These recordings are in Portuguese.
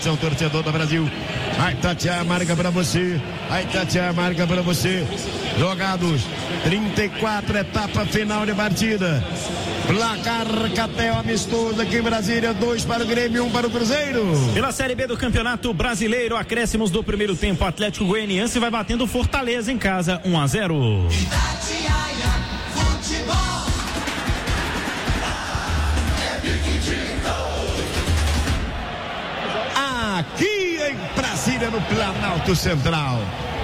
São torcedor do Brasil. Aí Tatiana marca pra você. Aí Tatiana marca pra você. Jogados 34, etapa final de partida. Placar Catel amistoso aqui em Brasília, 2 para o Grêmio, 1 para o Cruzeiro. Pela Série B do Campeonato Brasileiro, acréscimos do primeiro tempo, Atlético Goianiense vai batendo Fortaleza em casa, 1-0. Aqui em Brasília, no Planalto Central.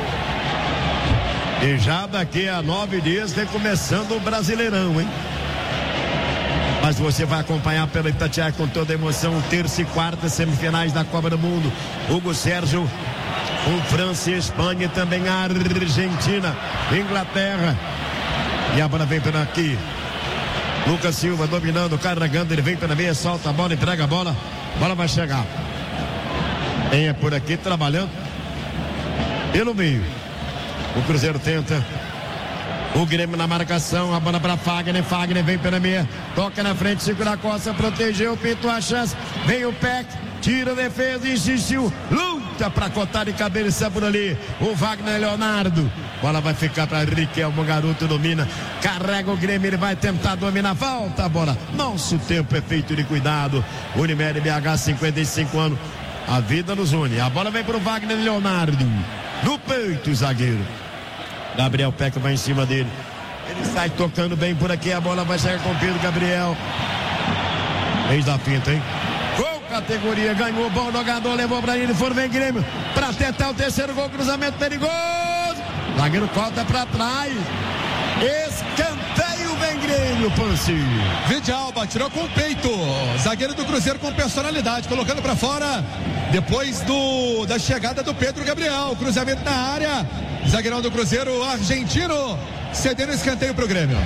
E já daqui a 9 dias vem começando o Brasileirão, hein? Mas você vai acompanhar pela Itatiaia com toda a emoção, terça e quarta semifinais da Copa do Mundo. Hugo Sérgio, com França e Espanha e também a Argentina, Inglaterra. E a bola vem por aqui. Lucas Silva dominando, carregando, ele vem pela meia, solta a bola, entrega a bola. A bola vai chegar. Quem é por aqui trabalhando pelo meio. O Cruzeiro tenta. O Grêmio na marcação, a bola para Fagner. Fagner vem pela meia, toca na frente, segura a costa, protegeu, pintou a chance. Vem o Peck, tira a defesa, insistiu, luta para cotar de cabeça por ali. O Wagner Leonardo. Bola vai ficar para Riquelme, o garoto domina. Carrega o Grêmio, ele vai tentar dominar. Volta a bola. Nosso tempo é feito de cuidado. Unimed BH, 55 anos. A vida nos une. A bola vem para o Wagner Leonardo. No peito, o zagueiro. Gabriel Peck vai em cima dele. Ele sai tocando bem por aqui. A bola vai chegar com o Pedro Gabriel. Fez da pinta, hein? Gol categoria. Ganhou. Bom jogador. Levou para ele. Foram bem Grêmio. Para tentar o terceiro gol. Cruzamento perigoso. Zagueiro corta para trás. Escanteio. Vem Grêmio, Panci. Vidalba tirou com o peito. Zagueiro do Cruzeiro com personalidade. Colocando para fora. Depois da chegada do Pedro Gabriel. Cruzamento na área. Zagueirão do Cruzeiro, argentino, cedendo escanteio pro Grêmio.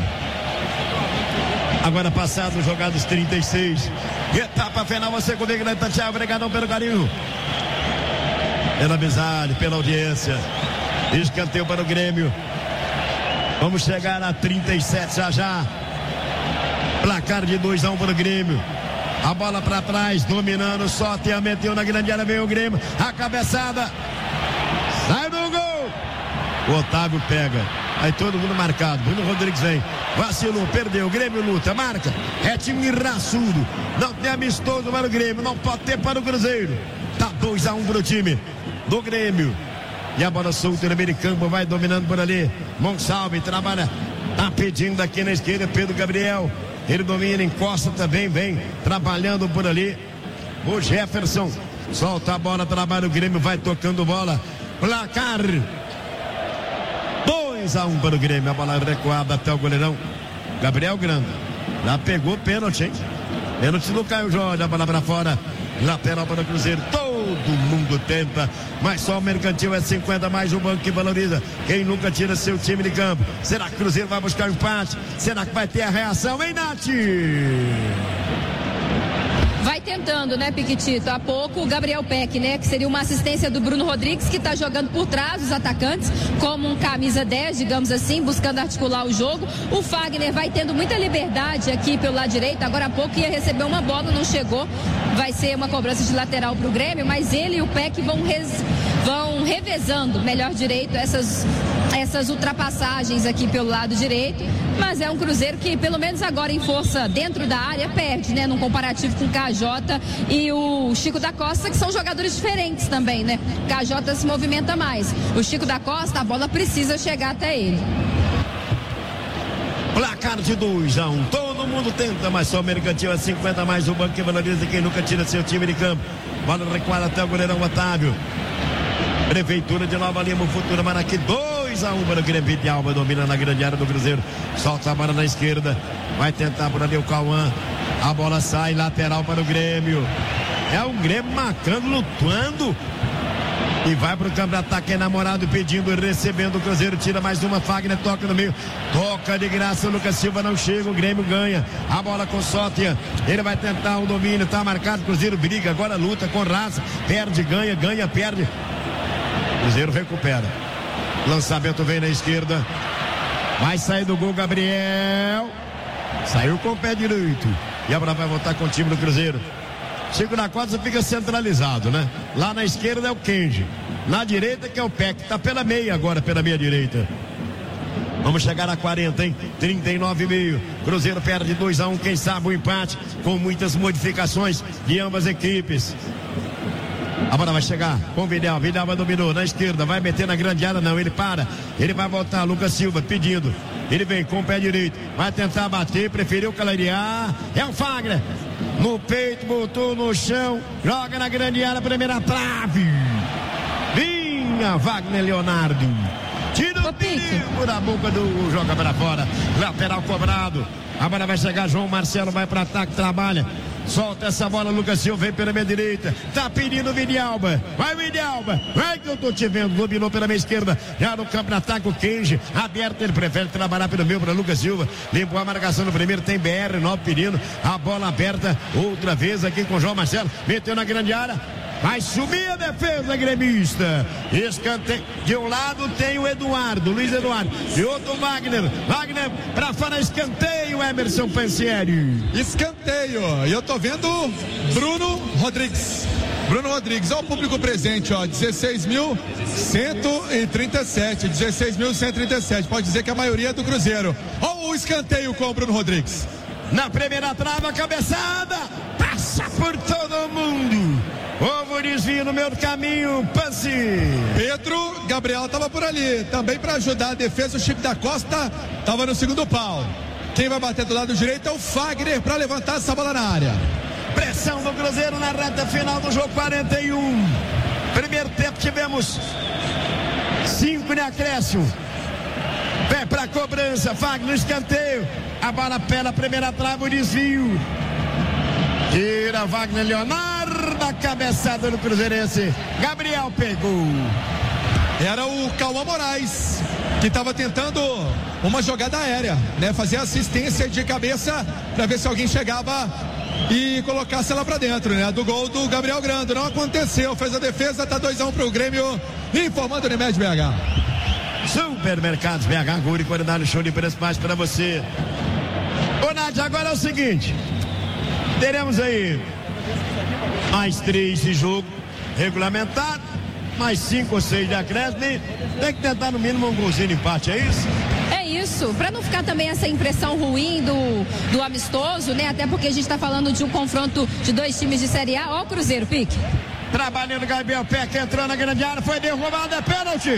Agora passados, jogados 36. Etapa final, você comigo na Itatiaia. Obrigadão pelo carinho. Pela amizade, pela audiência. Escanteio para o Grêmio. Vamos chegar a 37 já. Placar de 2-1 para o Grêmio. A bola para trás, dominando, só meteu na grande área, veio o Grêmio. A cabeçada. Sai do gol. O Otávio pega. Aí todo mundo marcado. Bruno Rodrigues vem. Vacilou, perdeu. O Grêmio luta, marca. É time raçudo. Não tem amistoso para o Grêmio. Não pode ter para o Cruzeiro. Tá 2-1 para o time do Grêmio. E a bola solta no meio de campo. Vai dominando por ali. Monsalve trabalha. Tá pedindo aqui na esquerda. Pedro Gabriel. Ele domina, encosta também. Vem trabalhando por ali. O Jefferson. Solta a bola, trabalha o Grêmio. Vai tocando bola. Placar 2-1 para o Grêmio. A bola recuada até o goleirão Gabriel Grande. Já pegou pênalti, hein? Pênalti do Caio Jorge. A bola para fora. Lateral para o Cruzeiro. Todo mundo tenta, mas só o Mercantil é 50 mais um banco que valoriza. Quem nunca tira seu time de campo. Será que o Cruzeiro vai buscar o empate? Será que vai ter a reação, hein, Nath? Vai tentando, né, Piquitito? Há pouco o Gabriel Peck, né, que seria uma assistência do Bruno Rodrigues, que tá jogando por trás dos atacantes, como um camisa 10, digamos assim, buscando articular o jogo. O Fagner vai tendo muita liberdade aqui pelo lado direito. Agora há pouco ia receber uma bola, não chegou. Vai ser uma cobrança de lateral pro Grêmio, mas ele e o Peck vão revezando, melhor direito, essas ultrapassagens aqui pelo lado direito. Mas é um Cruzeiro que, pelo menos agora em força dentro da área, perde, né? Num comparativo com o KJ e o Chico da Costa, que são jogadores diferentes também, né? O KJ se movimenta mais. O Chico da Costa, a bola precisa chegar até ele. Placar de 2-1. Todo mundo tenta, mas só o Mercantil é 50 mais o banco que valoriza quem nunca tira seu time de campo. Bola recuada até o goleirão Otávio. Prefeitura de Nova Lima, o futuro Maraqui, 2-1 para o Grêmio. Vidalba domina na grande área do Cruzeiro. Solta a bola na esquerda. Vai tentar por ali o Cauã. A bola sai, lateral para o Grêmio. É o Grêmio marcando, lutando. E vai para o campo de ataque, é namorado pedindo e recebendo. O Cruzeiro tira mais uma. Fagner toca no meio. Toca de graça. O Lucas Silva não chega. O Grêmio ganha. A bola com Sótia. Ele vai tentar o domínio. Tá marcado. Cruzeiro briga. Agora luta com raça. Perde, ganha, ganha, perde. Cruzeiro recupera. Lançamento vem na esquerda. Vai sair do gol Gabriel. Saiu com o pé direito. E agora vai voltar com o time do Cruzeiro. Chico da Costa fica centralizado, né? Lá na esquerda é o Kenji. Na direita que é o Peck. Tá pela meia agora, pela meia direita. Vamos chegar a 40, hein? 39,5. Cruzeiro perde 2-1. Quem sabe o empate com muitas modificações de ambas equipes. A bola vai chegar com o Vidal. Vidal dominou na esquerda. Vai meter na grande área. Não, ele para. Ele vai voltar. Lucas Silva pedindo. Ele vem com o pé direito. Vai tentar bater. Preferiu clarear. É o Fagner. No peito, botou no chão. Joga na grande área. Primeira trave. Vinha Wagner Leonardo. Tira o perigo da boca do. Joga para fora. Lateral cobrado. A bola vai chegar. João Marcelo vai para ataque. Trabalha. Solta essa bola. Lucas Silva vem pela minha direita. Tá pedindo o Vidalba. Vai, Vidalba. Vai que eu tô te vendo. Dominou pela minha esquerda. Já no campo de ataque o Kenji. Aberto. Ele prefere trabalhar pelo meio para Lucas Silva. Limpou a marcação no primeiro. Tem BR9 pedindo. A bola aberta. Outra vez aqui com o João Marcelo. Meteu na grande área. Vai subir a defesa gremista. Escanteio. De um lado tem o Eduardo, Luiz Eduardo. De outro Wagner. Wagner pra fora, escanteio, Emerson Pansieri. Escanteio. E eu tô vendo Bruno Rodrigues. Bruno Rodrigues, olha o público presente, ó. 16.137. 16.137. Pode dizer que a maioria é do Cruzeiro. Olha o escanteio com o Bruno Rodrigues. Na primeira trava, a cabeçada. Passa por todo mundo. Houve desvio no meio do caminho, Pansi. Pedro Gabriel estava por ali, também para ajudar a defesa. O Chico da Costa estava no segundo pau. Quem vai bater do lado direito é o Fagner para levantar essa bola na área. Pressão do Cruzeiro na reta final do jogo 41. Primeiro tempo tivemos 5 de acréscimo. Pé para cobrança, Fagner no escanteio. A bola pela primeira trave, o desvio. Tira Wagner Leonardo, a cabeçada do Cruzeirense. Gabriel pegou. Era o Cauã Moraes, que estava tentando uma jogada aérea, né? Fazer assistência de cabeça para ver se alguém chegava e colocasse ela para dentro, né? Do gol do Gabriel Grando. Não aconteceu, fez a defesa, tá 2-1 pro Grêmio. Informando o Unimed BH. Supermercados BH, Guri, qualidade, show de preço mais para você. Ô Nádia, agora é o seguinte. Teremos aí mais 3 de jogo regulamentado, mais 5 ou 6 de acréscimo. Tem que tentar no mínimo um golzinho de empate, é isso? É isso, para não ficar também essa impressão ruim do amistoso, né? Até porque a gente tá falando de um confronto de 2 times de Série A. Ó o Cruzeiro, Pique. Trabalhando Gabriel Peck, entrou na grande área, foi derrubado, é pênalti.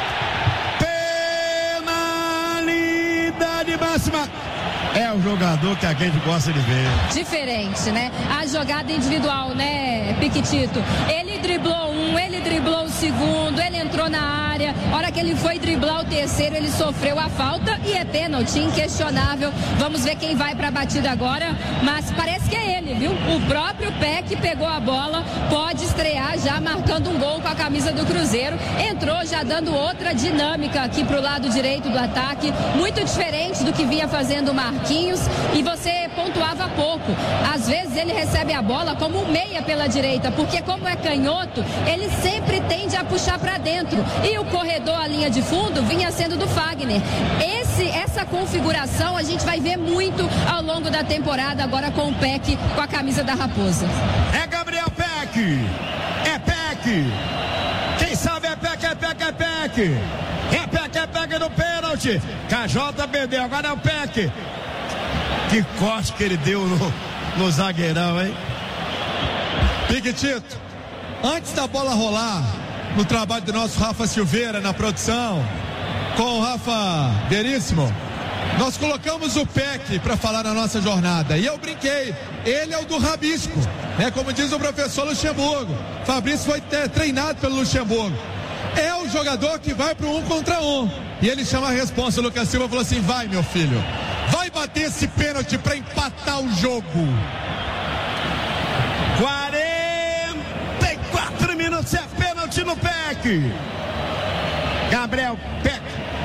Penalidade máxima. É o jogador que a gente gosta de ver. Diferente, né? A jogada individual, né, Piquitito? Ele driblou um, ele driblou o segundo, ele entrou na área. A hora que ele foi driblar o terceiro, ele sofreu a falta e é pênalti, inquestionável. Vamos ver quem vai pra batida agora, mas parece que é ele, viu? O próprio Peck pegou a bola, pode estrear já marcando um gol com a camisa do Cruzeiro. Entrou já dando outra dinâmica aqui pro lado direito do ataque, muito diferente do que vinha fazendo o Marquinhos. E você pontuava pouco. Às vezes ele recebe a bola como um meia pela direita, porque como é canhoto, ele sempre tende a puxar para dentro. E o corredor, a linha de fundo, vinha sendo do Fagner. Essa configuração a gente vai ver muito ao longo da temporada, agora com o Peck, com a camisa da Raposa. É Gabriel Peck. É Peck. Quem sabe é Peck, é Peck, é Peck. É Peck, é Peck no pênalti. KJ perdeu, agora é o Peck. Que corte que ele deu no zagueirão, hein? Piquetito, antes da bola rolar, no trabalho do nosso Rafa Silveira na produção, com o Rafa Veríssimo, nós colocamos o Peck para falar na nossa jornada. E eu brinquei, ele é o do rabisco, né? Como diz o professor Luxemburgo. Fabrício foi treinado pelo Luxemburgo. É o jogador que vai pro 1 contra 1. E ele chama a responsa. O Lucas Silva falou assim: vai, meu filho, vai bater esse pênalti para empatar o jogo. 44 minutos, é pênalti no Peck. Gabriel Peck,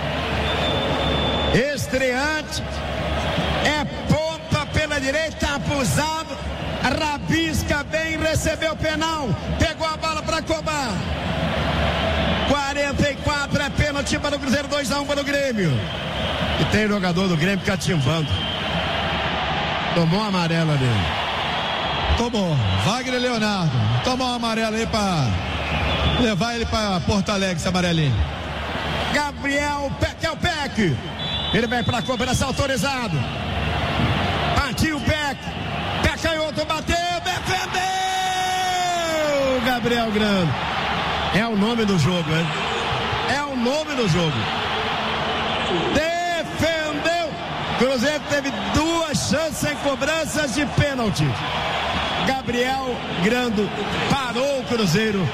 estreante, é ponta pela direita, abusado, rabisca bem, recebeu o penal, pegou a bola para cobrar. 44 é pênalti para o Cruzeiro, 2-1 para o Grêmio. E tem jogador do Grêmio catimbando. Tomou a amarela dele. Tomou. Wagner Leonardo. Tomou um amarelo aí pra levar ele pra Porto Alegre, esse amarelinho. Gabriel Peck é o Peck. Ele vem pra cobrança autorizado. Partiu o Peck. Peck canhoto, bateu, defendeu! Gabriel Grando. É o nome do jogo, hein? É o nome do jogo. Defendeu. Cruzeiro teve 2 chances em cobranças de pênalti. Gabriel Grando parou o Cruzeiro.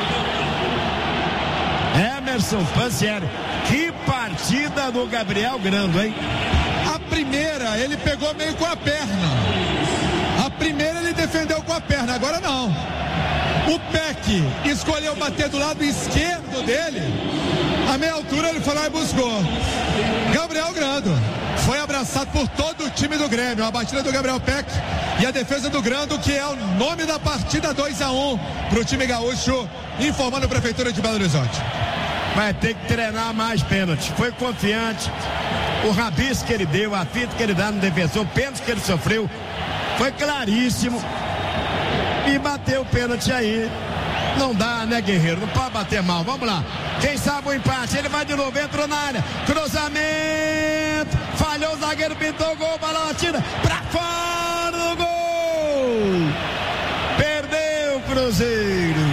Emerson Pansieri. Que partida do Gabriel Grando, hein? A primeira ele pegou meio com a perna. A primeira ele defendeu com a perna, agora não. O Peck escolheu bater do lado esquerdo dele. A meia altura ele foi lá e buscou. Gabriel Grando foi abraçado por todo o time do Grêmio. A batida do Gabriel Peck e a defesa do Grando, que é o nome da partida. 2-1 para o time gaúcho, informando a Prefeitura de Belo Horizonte. Vai ter que treinar mais pênalti. Foi confiante. O rabisco que ele deu, a fita que ele dá no defensor, o pênalti que ele sofreu, foi claríssimo. E bateu o pênalti aí. Não dá, né, Guerreiro? Não pode bater mal. Vamos lá. Quem sabe o empate? Ele vai de novo, entrou na área. Cruzamento. Falhou o zagueiro, pintou o gol. Bola batida pra fora do gol. Perdeu o Cruzeiro.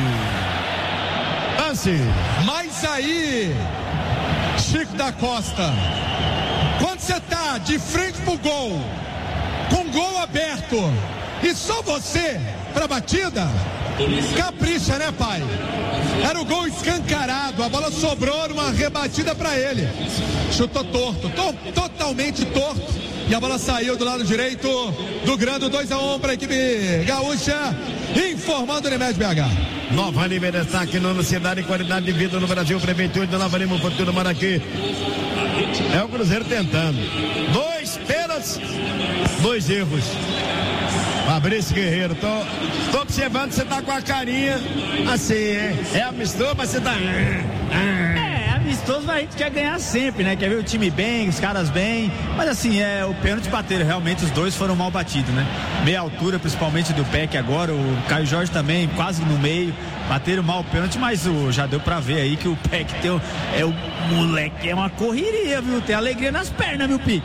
Lance. Mas aí, Chico da Costa, quando você tá de frente pro gol, com gol aberto, e só você pra batida, capricha, né, pai? Era o gol escancarado, a bola sobrou numa rebatida pra ele. Chutou torto, totalmente torto, e a bola saiu do lado direito do Grando. 2-1 pra equipe gaúcha, informando o Unimed BH. Nova Lima é destaque na cidade e qualidade de vida no Brasil. Prefeitura de Nova Lima, Futuro Maraqui. É o Cruzeiro tentando. 2 pênaltis, 2 erros. Fabrício Guerreiro, tô observando, você tá com a carinha assim, é amistoso, mas você tá... Amistoso a gente quer ganhar sempre, né? Quer ver o time bem, os caras bem, mas assim, o pênalti bateram, realmente os dois foram mal batidos, né? Meia altura, principalmente do Peck agora, o Caio Jorge também, quase no meio, bateram mal o pênalti, mas já deu pra ver aí que o Peck o moleque é uma correria, viu? Tem alegria nas pernas, viu, Pique?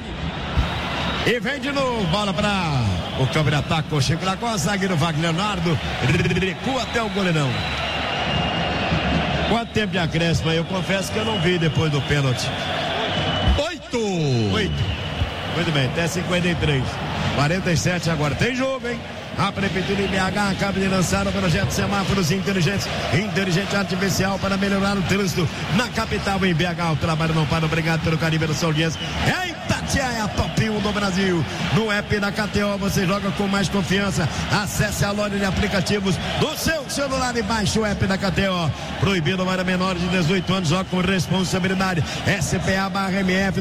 E vem de novo, bola para o câmbio de ataque com o Chico da Costa, zagueiro Wagner Leonardo, recua até o goleirão. Quanto tempo de acréscimo aí? Eu confesso que eu não vi depois do pênalti. 8. Muito bem, até 53. 47 agora. Tem jogo, hein? A Prefeitura de BH acaba de lançar o projeto Semáforos Inteligentes, inteligente artificial para melhorar o trânsito na capital em BH. O trabalho não para. Obrigado pelo carinho, pela sua audiência. É Itatiaia, a top 1 do Brasil. No app da KTO você joga com mais confiança. Acesse a loja de aplicativos do seu celular e baixe o app da KTO. Proibido para menores de 18 anos, joga com responsabilidade. SPA/MF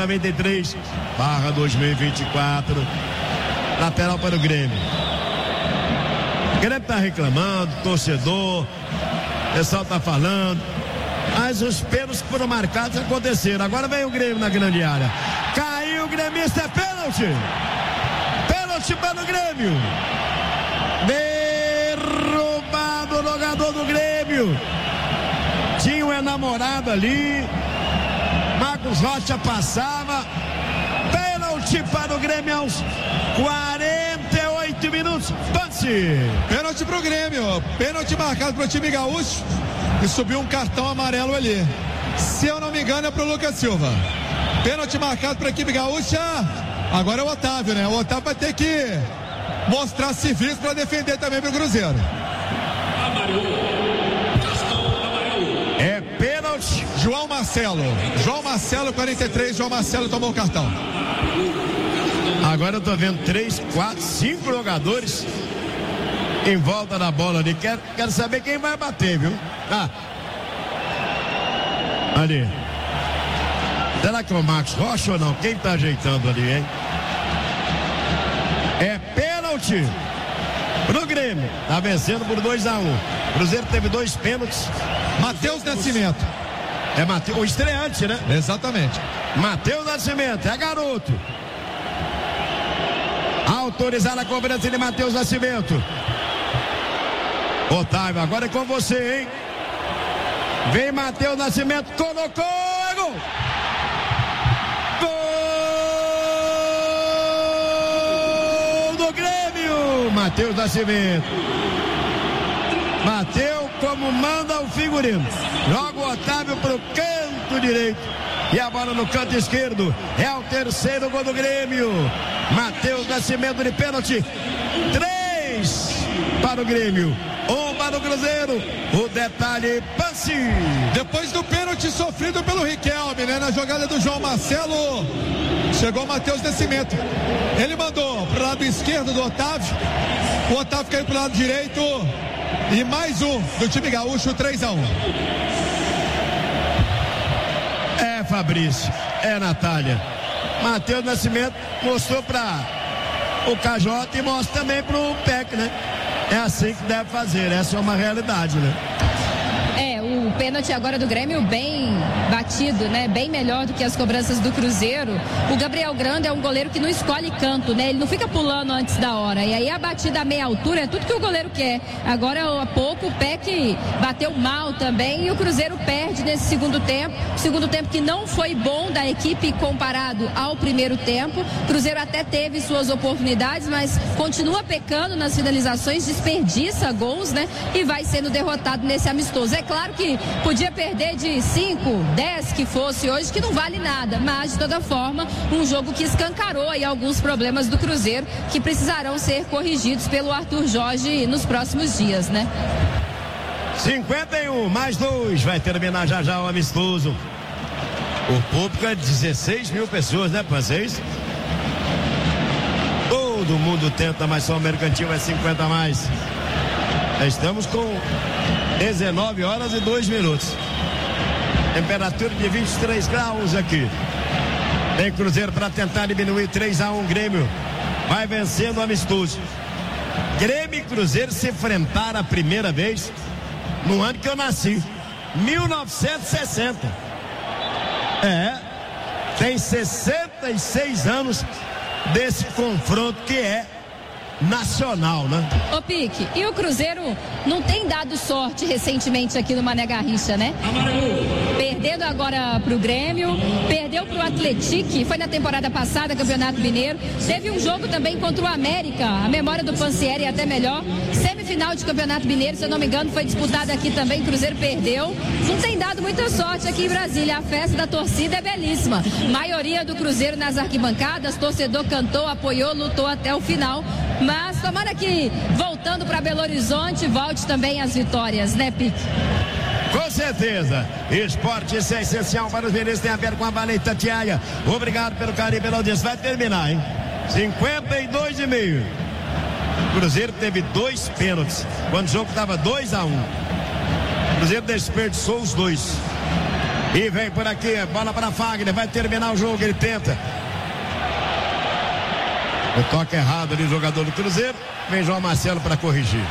2093/2024. Lateral para o Grêmio. O Grêmio tá reclamando, torcedor, o pessoal tá falando, mas os pênaltis que foram marcados aconteceram. Agora vem o Grêmio na grande área. Caiu o gremista, é pênalti. Pênalti para o Grêmio. Derrubado o jogador do Grêmio. Tinha um enamorado ali. Marcos Rocha passava. Pênalti para o Grêmio aos 48 minutos. Passe. Pênalti pro Grêmio. Pênalti marcado pro time gaúcho. E subiu um cartão amarelo ali. Se eu não me engano, é pro Lucas Silva. Pênalti marcado pra equipe gaúcha. Agora é o Otávio, né? O Otávio vai ter que mostrar serviço pra defender também pro Cruzeiro. É pênalti. João Marcelo, 43, João Marcelo tomou o cartão. Agora eu tô vendo 3, 4, 5 jogadores em volta da bola ali. Quero saber quem vai bater, viu? Ali. Será que é o Marcos Rocha ou não? Quem tá ajeitando ali, hein? É pênalti pro Grêmio. Tá vencendo por 2-1. Cruzeiro teve 2 pênaltis. Matheus Nascimento. É o estreante, né? Exatamente. Matheus Nascimento, é garoto. Autorizada a cobrança de Matheus Nascimento. Otávio, agora é com você, hein? Vem Matheus Nascimento, colocou, é gol! Gol do Grêmio! Matheus Nascimento. Bateu como manda o figurino. Joga o Otávio pro canto direito. E a bola no canto esquerdo. É o terceiro gol do Grêmio. Matheus Nascimento de pênalti. 3 para o Grêmio. 1 para o Cruzeiro. O detalhe, passe. Depois do pênalti sofrido pelo Riquelme, né? Na jogada do João Marcelo, chegou o Matheus Nascimento. Ele mandou pro lado esquerdo do Otávio. O Otávio caiu pro lado direito. E mais um do time gaúcho, 3-1. É, Fabrício. É, Natália. Matheus Nascimento mostrou para o KJ e mostra também pro PEC, né? É assim que deve fazer, essa é uma realidade, né? O pênalti agora do Grêmio bem batido, né? Bem melhor do que as cobranças do Cruzeiro. O Gabriel Grando é um goleiro que não escolhe canto, né? Ele não fica pulando antes da hora. E aí a batida a meia altura é tudo que o goleiro quer. Agora há pouco o PEC bateu mal também e o Cruzeiro perde nesse segundo tempo. Segundo tempo que não foi bom da equipe comparado ao primeiro tempo. O Cruzeiro até teve suas oportunidades, mas continua pecando nas finalizações, desperdiça gols, né? E vai sendo derrotado nesse amistoso. É claro que podia perder de 5, 10 que fosse hoje, que não vale nada, mas de toda forma, um jogo que escancarou aí alguns problemas do Cruzeiro que precisarão ser corrigidos pelo Arthur Jorge nos próximos dias, né? 51 mais 2, vai terminar já o amistoso. O público é 16 mil pessoas, né, francês? Todo mundo tenta, mas só o Mercantil é 50 a mais. Estamos com 19 horas e 2 minutos. Temperatura de 23 graus aqui. Tem Cruzeiro para tentar diminuir 3-1. Grêmio vai vencendo o amistoso. Grêmio e Cruzeiro se enfrentaram a primeira vez no ano que eu nasci, 1960. Tem 66 anos desse confronto que é nacional, né? Ô Pique, e o Cruzeiro não tem dado sorte recentemente aqui no Mané Garrincha, né? Perdendo agora pro Grêmio, perdeu pro Atlético, foi na temporada passada, Campeonato Mineiro. Teve um jogo também contra o América, a memória do Pansieri é até melhor. Semifinal de Campeonato Mineiro, se eu não me engano, foi disputada aqui também, Cruzeiro perdeu. Não tem dado muita sorte aqui em Brasília, a festa da torcida é belíssima. Maioria do Cruzeiro nas arquibancadas, torcedor cantou, apoiou, lutou até o final. Mas tomara que, voltando para Belo Horizonte, volte também as vitórias, né, Pique? Com certeza. Esporte, isso é essencial para os meninos. Tem a ver com a Vale Itatiaia. Obrigado pelo carinho, pela audiência. Vai terminar, hein? 52,5. Cruzeiro teve 2 pênaltis quando o jogo estava 2-1. Cruzeiro desperdiçou os 2. E vem por aqui, bola para Fagner. Vai terminar o jogo, ele tenta. O toque errado ali, jogador do Cruzeiro. Vem João Marcelo para corrigir.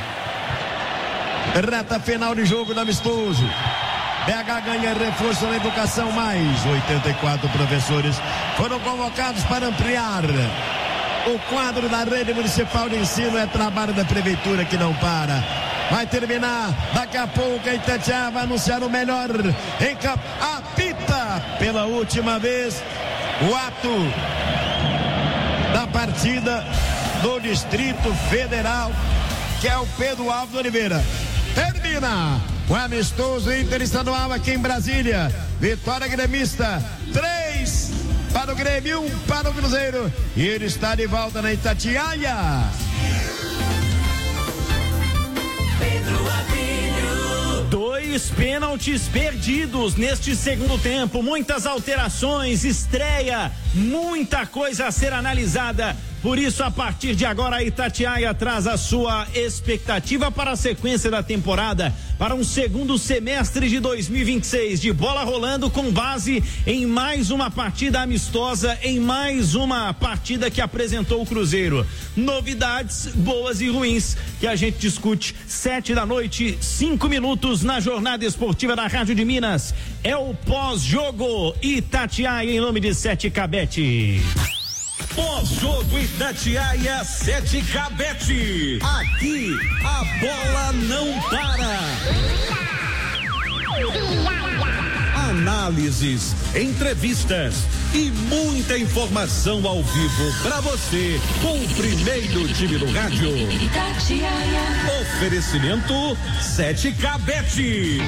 Reta final de jogo do amistoso. BH ganha reforço na educação. Mais 84 professores foram convocados para ampliar o quadro da rede municipal de ensino. É trabalho da prefeitura que não para. Vai terminar daqui a pouco. A Itatiaia vai anunciar o melhor em campo. Apita pela última vez o ato da partida do Distrito Federal, que é o Pedro Alves Oliveira. Termina o amistoso interestadual aqui em Brasília. Vitória gremista, 3 para o Grêmio, 1 para o Cruzeiro. E ele está de volta na Itatiaia. Pedro 2 pênaltis perdidos neste segundo tempo, muitas alterações, estreia, muita coisa a ser analisada. Por isso, a partir de agora, a Itatiaia traz a sua expectativa para a sequência da temporada, para um segundo semestre de 2026, de bola rolando com base em mais uma partida amistosa, em mais uma partida que apresentou o Cruzeiro. Novidades boas e ruins que a gente discute 7 da noite, 5 minutos na Jornada Esportiva da Rádio de Minas. É o pós-jogo Itatiaia em nome de Sete Cabete. Pós-jogo Itatiaia 7K Bet. Aqui a bola não para. Análises, entrevistas e muita informação ao vivo para você com o primeiro time do rádio. Oferecimento 7K Bet.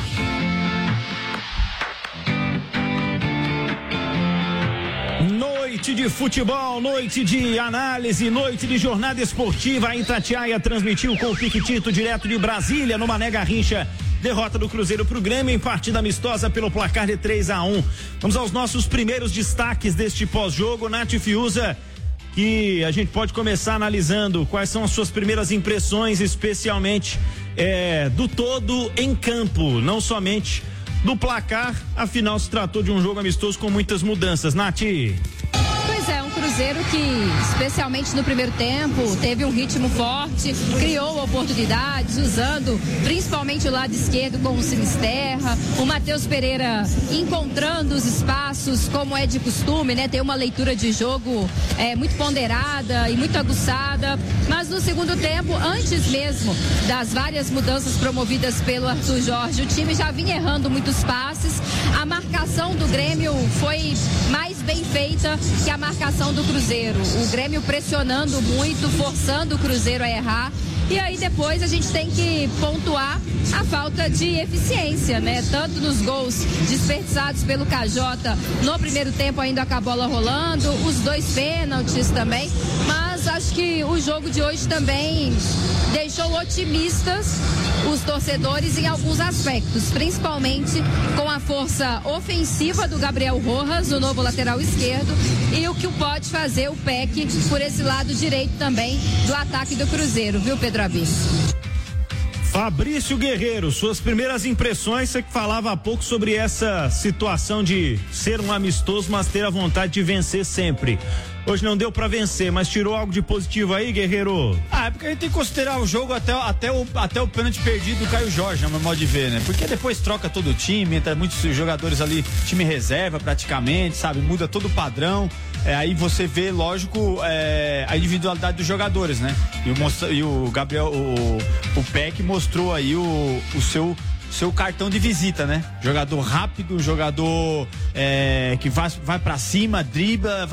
Noite de futebol, noite de análise, noite de jornada esportiva. A Itatiaia transmitiu com o Piquitito direto de Brasília, no Mané Garrincha. Derrota do Cruzeiro pro Grêmio em partida amistosa pelo placar de 3-1. Vamos aos nossos primeiros destaques deste pós-jogo. Nath Fiuza, que a gente pode começar analisando quais são as suas primeiras impressões, especialmente do todo em campo, não somente do placar. Afinal, se tratou de um jogo amistoso com muitas mudanças. Nath. Pois é, um Cruzeiro que, especialmente no primeiro tempo, teve um ritmo forte, criou oportunidades, usando principalmente o lado esquerdo com o Sinisterra, o Matheus Pereira encontrando os espaços, como é de costume, né? Tem uma leitura de jogo muito ponderada e muito aguçada, mas no segundo tempo, antes mesmo das várias mudanças promovidas pelo Arthur Jorge, o time já vinha errando muitos passes. A marcação do Grêmio foi mais bem feita que a marcação do Cruzeiro. O Grêmio pressionando muito, forçando o Cruzeiro a errar. E aí depois a gente tem que pontuar a falta de eficiência, né? Tanto nos gols desperdiçados pelo KJ no primeiro tempo, ainda com a bola rolando, os 2 pênaltis também. Mas acho que o jogo de hoje também deixou otimistas os torcedores em alguns aspectos, principalmente com a força ofensiva do Gabriel Rojas, o novo lateral esquerdo, e o que pode fazer o PEC por esse lado direito também do ataque do Cruzeiro, viu, Pedro Abis? Fabrício Guerreiro, suas primeiras impressões. Você que falava há pouco sobre essa situação de ser um amistoso, mas ter a vontade de vencer sempre. Hoje não deu pra vencer, mas tirou algo de positivo aí, Guerreiro? É porque a gente tem que considerar o jogo até o pênalti perdido do Caio Jorge, no meu modo de ver, né? Porque depois troca todo o time, entra muitos jogadores ali, time reserva praticamente, sabe? Muda todo o padrão. Aí você vê, lógico, a individualidade dos jogadores, né? E o Gabriel, o Peck mostrou aí o seu cartão de visita, né? Jogador rápido, jogador que vai pra cima, dribla,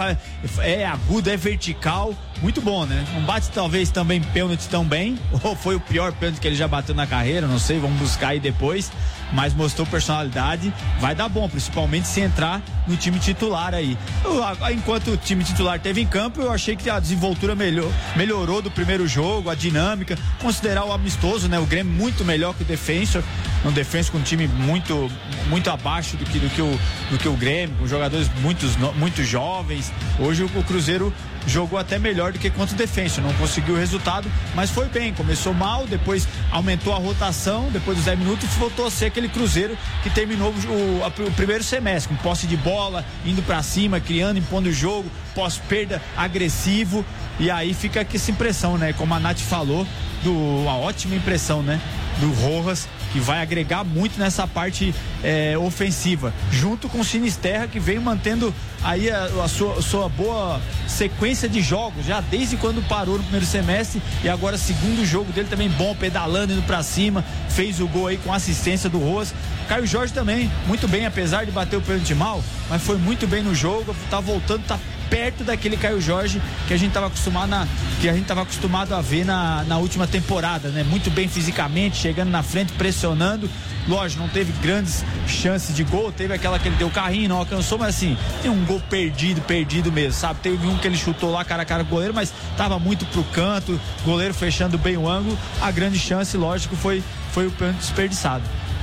é agudo, é vertical, muito bom, né? Não bate talvez também pênalti tão bem, ou foi o pior pênalti que ele já bateu na carreira, não sei, vamos buscar aí depois, mas mostrou personalidade, vai dar bom, principalmente se entrar no time titular aí. Enquanto o time titular esteve em campo, eu achei que a desenvoltura melhorou do primeiro jogo, a dinâmica, considerar o amistoso, né? O Grêmio muito melhor que o Defensor, um Defensor com um time muito abaixo do que o Grêmio, com jogadores muito jovens. Hoje o Cruzeiro jogou até melhor do que contra o Defensor, não conseguiu o resultado, mas foi bem, começou mal, depois aumentou a rotação, depois dos 10 minutos voltou a ser aquele Cruzeiro que terminou o primeiro semestre, com posse de bola, indo pra cima, criando, impondo o jogo, pós-perda, agressivo, e aí fica aqui essa impressão, né, como a Nath falou, uma ótima impressão, né, do Rojas, que vai agregar muito nessa parte ofensiva, junto com o Sinisterra, que vem mantendo aí a sua boa sequência de jogos, já desde quando parou no primeiro semestre, e agora segundo jogo dele também bom, pedalando, indo pra cima, fez o gol aí com assistência do Rojas. Caio Jorge também, muito bem, apesar de bater o pênalti mal, mas foi muito bem no jogo, tá voltando, tá perto daquele Caio Jorge que a gente estava acostumado a ver na última temporada, né? Muito bem fisicamente, chegando na frente, pressionando. Lógico, não teve grandes chances de gol, teve aquela que ele deu carrinho, não alcançou, mas assim, tem um gol perdido mesmo, sabe? Teve um que ele chutou lá cara a cara com o goleiro, mas tava muito pro canto, goleiro fechando bem o ângulo. A grande chance, lógico, foi o pênalti desperdiçado.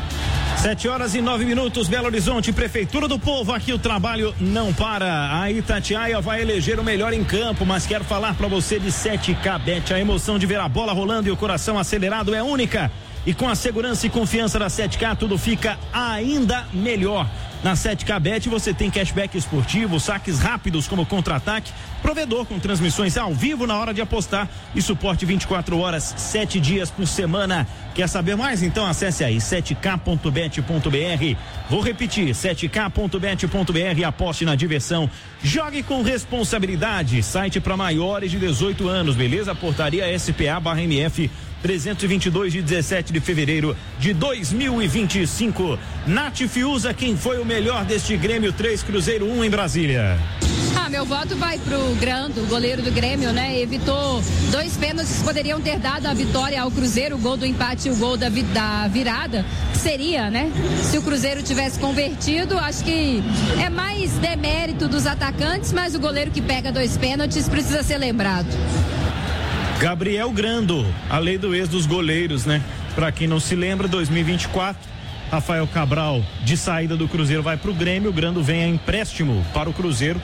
7h09, Belo Horizonte, Prefeitura do Povo, aqui o trabalho não para. A Itatiaia vai eleger o melhor em campo, mas quero falar para você de 7K Bet. A emoção de ver a bola rolando e o coração acelerado é única. E com a segurança e confiança da 7K, tudo fica ainda melhor. Na 7K Bet você tem cashback esportivo, saques rápidos como contra-ataque, provedor com transmissões ao vivo na hora de apostar e suporte 24 horas, 7 dias por semana. Quer saber mais? Então acesse aí 7k.bet.br. Vou repetir, 7k.bet.br e aposte na diversão. Jogue com responsabilidade. Site para maiores de 18 anos, beleza? Portaria SPA/MF 322 de 17 de fevereiro de 2025. Nath Fiuza, quem foi o melhor deste Grêmio 3, Cruzeiro 1 em Brasília? Meu voto vai pro Grando, goleiro do Grêmio, né? Evitou 2 pênaltis que poderiam ter dado a vitória ao Cruzeiro, o gol do empate e o gol da virada, que seria, né? Se o Cruzeiro tivesse convertido, acho que é mais demérito dos atacantes, mas o goleiro que pega 2 pênaltis precisa ser lembrado. Gabriel Grando, a lei do ex dos goleiros, né? Pra quem não se lembra, 2024, Rafael Cabral, de saída do Cruzeiro, vai pro Grêmio, o Grando vem a empréstimo para o Cruzeiro,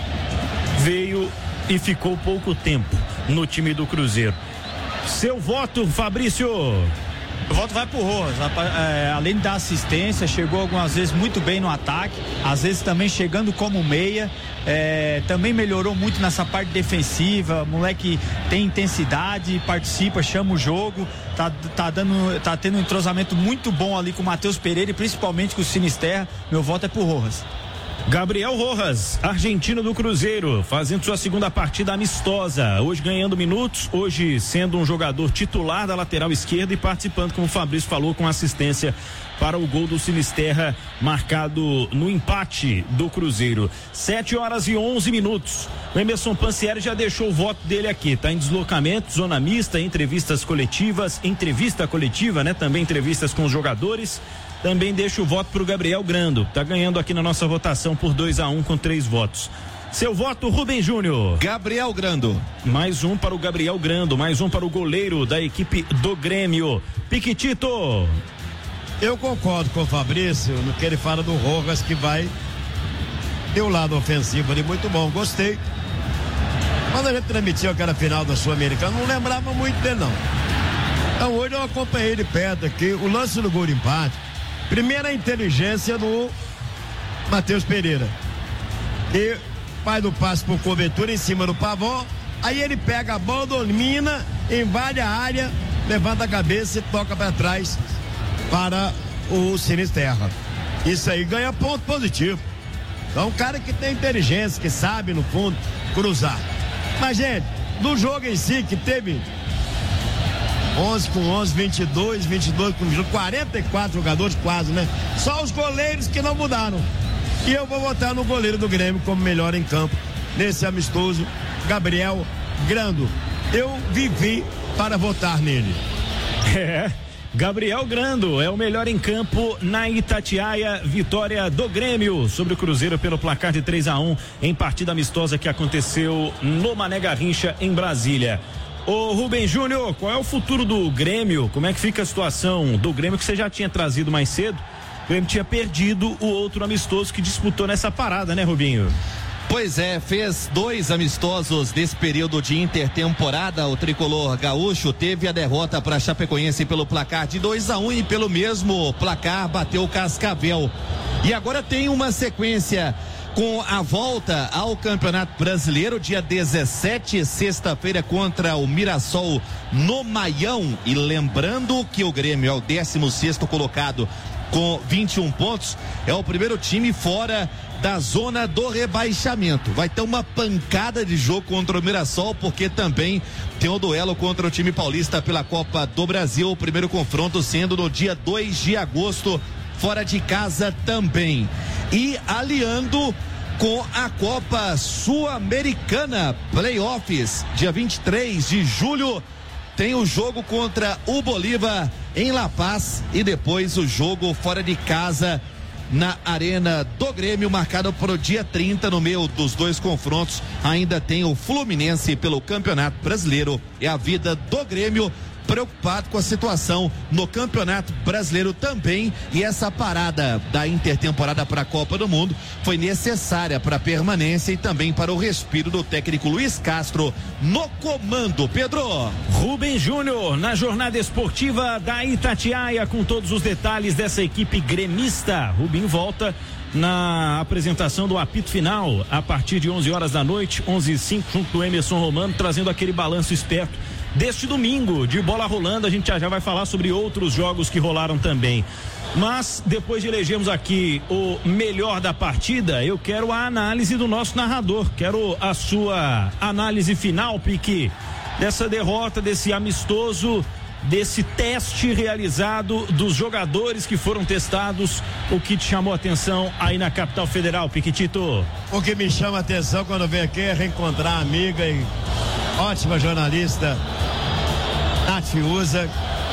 veio e ficou pouco tempo no time do Cruzeiro. Seu voto, Fabrício? O voto vai pro Rojas, além de dar assistência, chegou algumas vezes muito bem no ataque, às vezes também chegando como meia, também melhorou muito nessa parte defensiva, moleque tem intensidade, participa, chama o jogo, tá tendo um entrosamento muito bom ali com o Matheus Pereira e principalmente com o Sinisterra. Meu voto é pro Rojas. Gabriel Rojas, argentino do Cruzeiro, fazendo sua segunda partida amistosa, hoje ganhando minutos, hoje sendo um jogador titular da lateral esquerda e participando, como o Fabrício falou, com assistência para o gol do Sinisterra, marcado no empate do Cruzeiro. 7h11. O Emerson Pansieri já deixou o voto dele aqui, tá em deslocamento, zona mista, entrevistas coletivas, entrevista coletiva, né? Também entrevistas com os jogadores. Também deixa o voto pro Gabriel Grando, tá ganhando aqui na nossa votação por 2-1 com 3 votos. Seu voto, Rubem Júnior. Gabriel Grando. Mais um para o Gabriel Grando, mais um para o goleiro da equipe do Grêmio. Piquitito. Eu concordo com o Fabrício no que ele fala do Rojas, que vai ter o lado ofensivo ali muito bom, gostei. Quando a gente transmitiu aquela final da Sul-Americana, não lembrava muito dele não. Então hoje eu acompanhei de perto aqui o lance do gol de empate. Primeira inteligência do Matheus Pereira. E faz o passe por cobertura em cima do Pavão. Aí ele pega a bola, domina, invade a área, levanta a cabeça e toca para trás para o Sinisterra. Isso aí ganha ponto positivo. Então um cara que tem inteligência, que sabe no fundo cruzar. Mas gente, do jogo em si que teve 11 com 11, 22 com 44 jogadores quase, né? Só os goleiros que não mudaram. E eu vou votar no goleiro do Grêmio como melhor em campo nesse amistoso, Gabriel Grando. Eu vivi para votar nele. Gabriel Grando é o melhor em campo na Itatiaia, vitória do Grêmio sobre o Cruzeiro pelo placar de 3-1 em partida amistosa que aconteceu no Mané Garrincha em Brasília. Ô Rubem Júnior, qual é o futuro do Grêmio? Como é que fica a situação do Grêmio que você já tinha trazido mais cedo? O Grêmio tinha perdido o outro amistoso que disputou nessa parada, né, Rubinho? Pois é, fez 2 amistosos nesse período de intertemporada. O tricolor gaúcho teve a derrota para Chapecoense pelo placar de 2-1 e pelo mesmo placar bateu o Cascavel. E agora tem uma sequência com a volta ao Campeonato Brasileiro, dia 17, sexta-feira, contra o Mirassol no Maião. E lembrando que o Grêmio é o 16º colocado com 21 pontos, é o primeiro time fora da zona do rebaixamento. Vai ter uma pancada de jogo contra o Mirassol, porque também tem o duelo contra o time paulista pela Copa do Brasil, o primeiro confronto sendo no dia 2 de agosto, fora de casa também. E aliando com a Copa Sul-Americana Playoffs, dia 23 de julho, tem o jogo contra o Bolívar em La Paz e depois o jogo fora de casa na Arena do Grêmio, marcado para o dia 30. No meio dos 2 confrontos ainda tem o Fluminense pelo Campeonato Brasileiro. É a vida do Grêmio preocupado com a situação no Campeonato Brasileiro também, e essa parada da intertemporada para a Copa do Mundo foi necessária para a permanência e também para o respiro do técnico Luiz Castro no comando. Pedro. Rubens Júnior na jornada esportiva da Itatiaia com todos os detalhes dessa equipe gremista. Rubinho volta na apresentação do apito final a partir de 11 horas da noite, 11h05, junto do Emerson Romano, trazendo aquele balanço esperto deste domingo de bola rolando. A gente já vai falar sobre outros jogos que rolaram também, mas depois de elegermos aqui o melhor da partida, eu quero a análise do nosso narrador, quero a sua análise final, Pique, dessa derrota, desse amistoso, desse teste realizado, dos jogadores que foram testados. O que te chamou a atenção aí na capital federal, Piquitito? O que me chama a atenção quando vem aqui é reencontrar a amiga e ótima jornalista Nath Fiuza,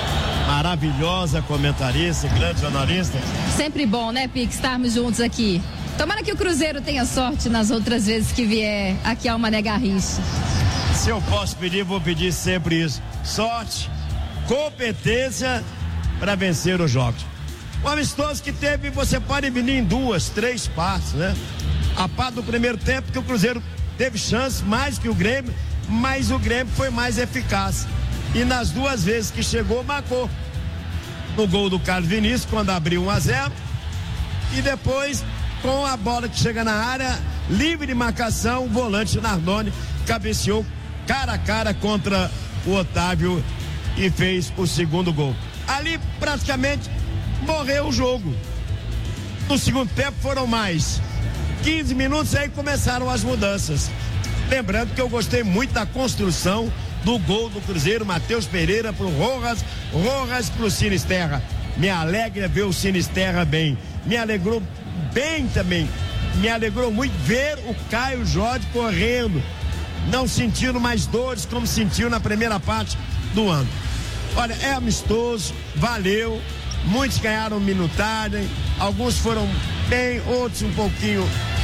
maravilhosa comentarista, grande jornalista. Sempre bom, né, Pique, estarmos juntos aqui. Tomara que o Cruzeiro tenha sorte nas outras vezes que vier aqui ao Mané Garrincha. Se eu posso pedir, vou pedir sempre isso: sorte, competência para vencer os jogos. Um amistoso que teve, você pode dividir em 2, 3 partes, né? A parte do primeiro tempo, que o Cruzeiro teve chance mais que o Grêmio, mas o Grêmio foi mais eficaz. E nas 2 vezes que chegou, marcou. No gol do Carlos Vinícius, quando abriu 1-0, e depois, com a bola que chega na área, livre de marcação, o volante Nardoni cabeceou cara a cara contra o Otávio e fez o segundo gol. Ali praticamente morreu o jogo. No segundo tempo foram mais 15 minutos, aí começaram as mudanças. Lembrando que eu gostei muito da construção do gol do Cruzeiro, Matheus Pereira pro Rojas pro Sinisterra. Me alegra ver o Sinisterra bem. Me alegrou bem também. Me alegrou muito ver o Caio Jorge correndo, não sentindo mais dores como sentiu na primeira parte do ano. Olha, é amistoso, valeu. Muitos ganharam minutagem, alguns foram bem, outros um pouquinho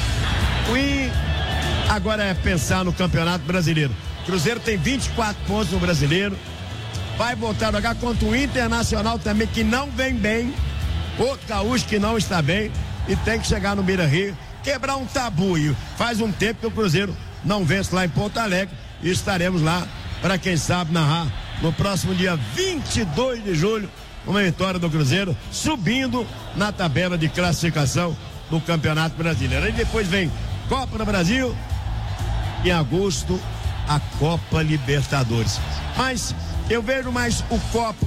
ruim. Agora é pensar no Campeonato Brasileiro. Cruzeiro tem 24 pontos no Brasileiro, vai voltar a jogar contra o Internacional também, que não vem bem, outro gaúcho que não está bem, e tem que chegar no Beira-Rio, quebrar um tabu. E faz um tempo que o Cruzeiro não vence lá em Porto Alegre, e estaremos lá para, quem sabe, narrar no próximo dia 22 de julho uma vitória do Cruzeiro, subindo na tabela de classificação do Campeonato Brasileiro. Aí depois vem Copa do Brasil, em agosto a Copa Libertadores. Mas eu vejo mais o copo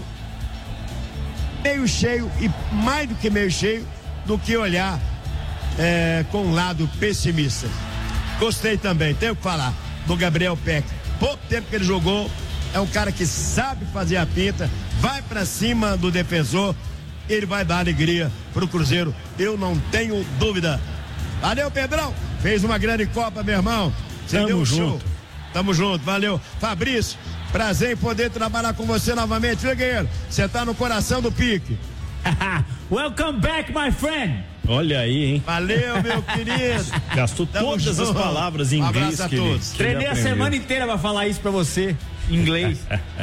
meio cheio, e mais do que meio cheio, do que olhar com um lado pessimista. Gostei também, tenho que falar, do Gabriel Peck. Pouco tempo que ele jogou, é um cara que sabe fazer a pinta, vai pra cima do defensor, ele vai dar alegria pro Cruzeiro, eu não tenho dúvida. Valeu, Pedrão, fez uma grande Copa, meu irmão. Você deu um show. Tamo junto, valeu. Fabrício, prazer em poder trabalhar com você novamente, viu, guerreiro? Você tá no coração do Pique. Welcome back, my friend. Olha aí, hein? Valeu, meu querido. Gastou todas junto. as palavras em inglês. A todos. Treinei a semana inteira pra falar isso pra você, em inglês.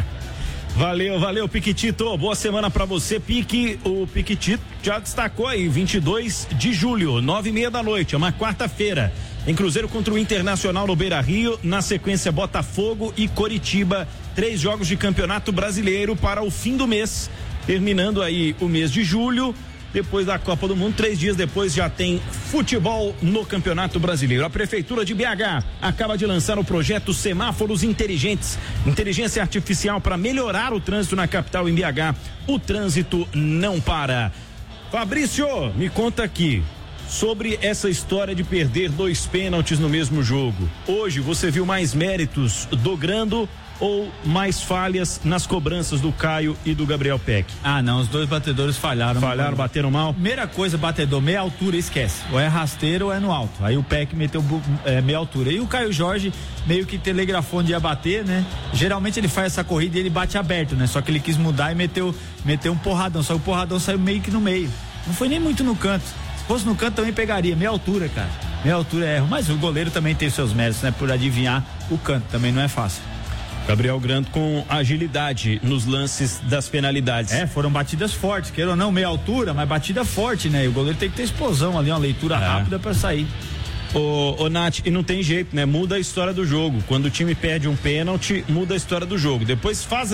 Valeu, Piquitito. Boa semana pra você, Pique. O Piquitito já destacou aí, 22 de julho, 9:30 da noite, é uma quarta-feira. Em Cruzeiro contra o Internacional no Beira-Rio, na sequência Botafogo e Coritiba, 3 jogos de Campeonato Brasileiro para o fim do mês, terminando aí o mês de julho. Depois da Copa do Mundo, 3 dias depois já tem futebol no Campeonato Brasileiro. A Prefeitura de BH acaba de lançar o projeto Semáforos Inteligentes, inteligência artificial para melhorar o trânsito na capital em BH. O trânsito não para. Fabrício, me conta aqui sobre essa história de perder 2 pênaltis no mesmo jogo. Hoje você viu mais méritos do Grando ou mais falhas nas cobranças do Caio e do Gabriel Peck? Ah, não, os 2 batedores falharam. Bateram mal? Primeira coisa, batedor, meia altura, esquece. Ou é rasteiro ou é no alto. Aí o Peck meteu meia altura. E o Caio Jorge meio que telegrafou onde ia bater, né? Geralmente ele faz essa corrida e ele bate aberto, né? Só que ele quis mudar e meteu um porradão. Só que o porradão saiu meio que no meio. Não foi nem muito no canto. Se fosse no canto também pegaria, meia altura, cara. Meia altura é erro, mas o goleiro também tem seus méritos, né? Por adivinhar o canto, também não é fácil. Gabriel Grando com agilidade nos lances das penalidades. Foram batidas fortes, queira ou não, meia altura, mas batida forte, né? E o goleiro tem que ter explosão ali, uma leitura rápida para sair. Ô Nath, e não tem jeito, né? Muda a história do jogo. Quando o time perde um pênalti, muda a história do jogo. Depois faz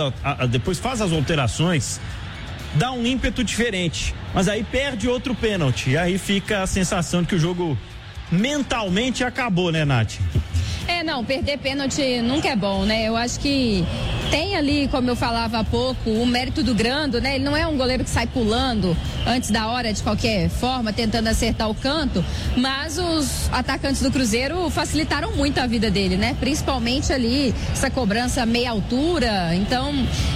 as alterações, dá um ímpeto diferente. Mas aí perde outro pênalti. E aí fica a sensação de que o jogo mentalmente acabou, né, Nath? Não, perder pênalti nunca é bom, né? Eu acho que tem ali, como eu falava há pouco, o mérito do Grando, né? Ele não é um goleiro que sai pulando antes da hora de qualquer forma, tentando acertar o canto, mas os atacantes do Cruzeiro facilitaram muito a vida dele, né? Principalmente ali, essa cobrança meia altura, então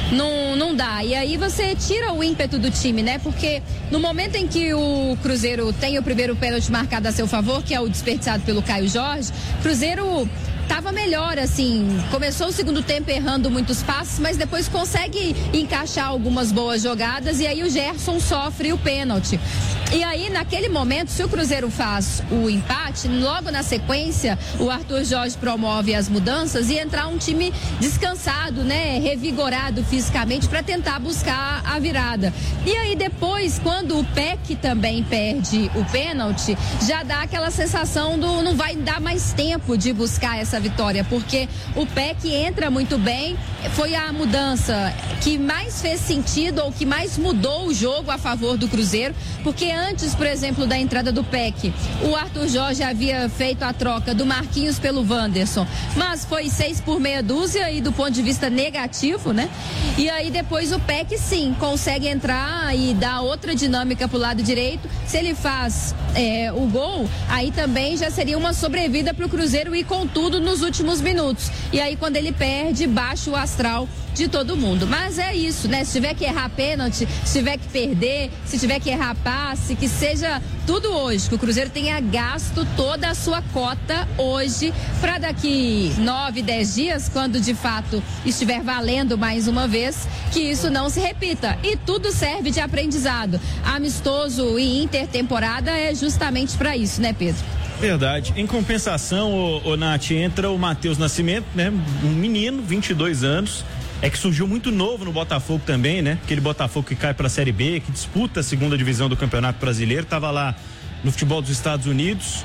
não dá. E aí você tira o ímpeto do time, né? Porque no momento em que o Cruzeiro tem o primeiro pênalti marcado a seu favor, que é o desperdiçado pelo Caio Jorge, Cruzeiro tava melhor, assim, começou o segundo tempo errando muitos passes, mas depois consegue encaixar algumas boas jogadas e aí o Gerson sofre o pênalti. E aí, naquele momento, se o Cruzeiro faz o empate, logo na sequência, o Arthur Jorge promove as mudanças e entrar um time descansado, né, revigorado fisicamente para tentar buscar a virada. E aí depois, quando o Peck também perde o pênalti, já dá aquela sensação do não vai dar mais tempo de buscar essa vitória, porque o Peck entra muito bem, foi a mudança que mais fez sentido ou que mais mudou o jogo a favor do Cruzeiro, porque antes, por exemplo, da entrada do Peck, o Arthur Jorge havia feito a troca do Marquinhos pelo Wanderson, mas foi 6 por meia dúzia e do ponto de vista negativo, né? E aí depois o Peck sim consegue entrar e dar outra dinâmica pro lado direito. Se ele faz o gol, aí também já seria uma sobrevida pro Cruzeiro ir com tudo nos últimos minutos. E aí quando ele perde, baixa o astral de todo mundo. Mas é isso, né? Se tiver que errar pênalti, se tiver que perder, se tiver que errar passe, que seja tudo hoje, que o Cruzeiro tenha gasto toda a sua cota hoje, para daqui 9, 10 dias, quando de fato estiver valendo mais uma vez, que isso não se repita. E tudo serve de aprendizado. Amistoso e intertemporada é justamente para isso, né, Pedro? Verdade. Em compensação, o Nath, entra o Matheus Nascimento, né? Um menino, 22 anos. É que surgiu muito novo no Botafogo também, né? Aquele Botafogo que cai para a Série B, que disputa a segunda divisão do Campeonato Brasileiro, tava lá no futebol dos Estados Unidos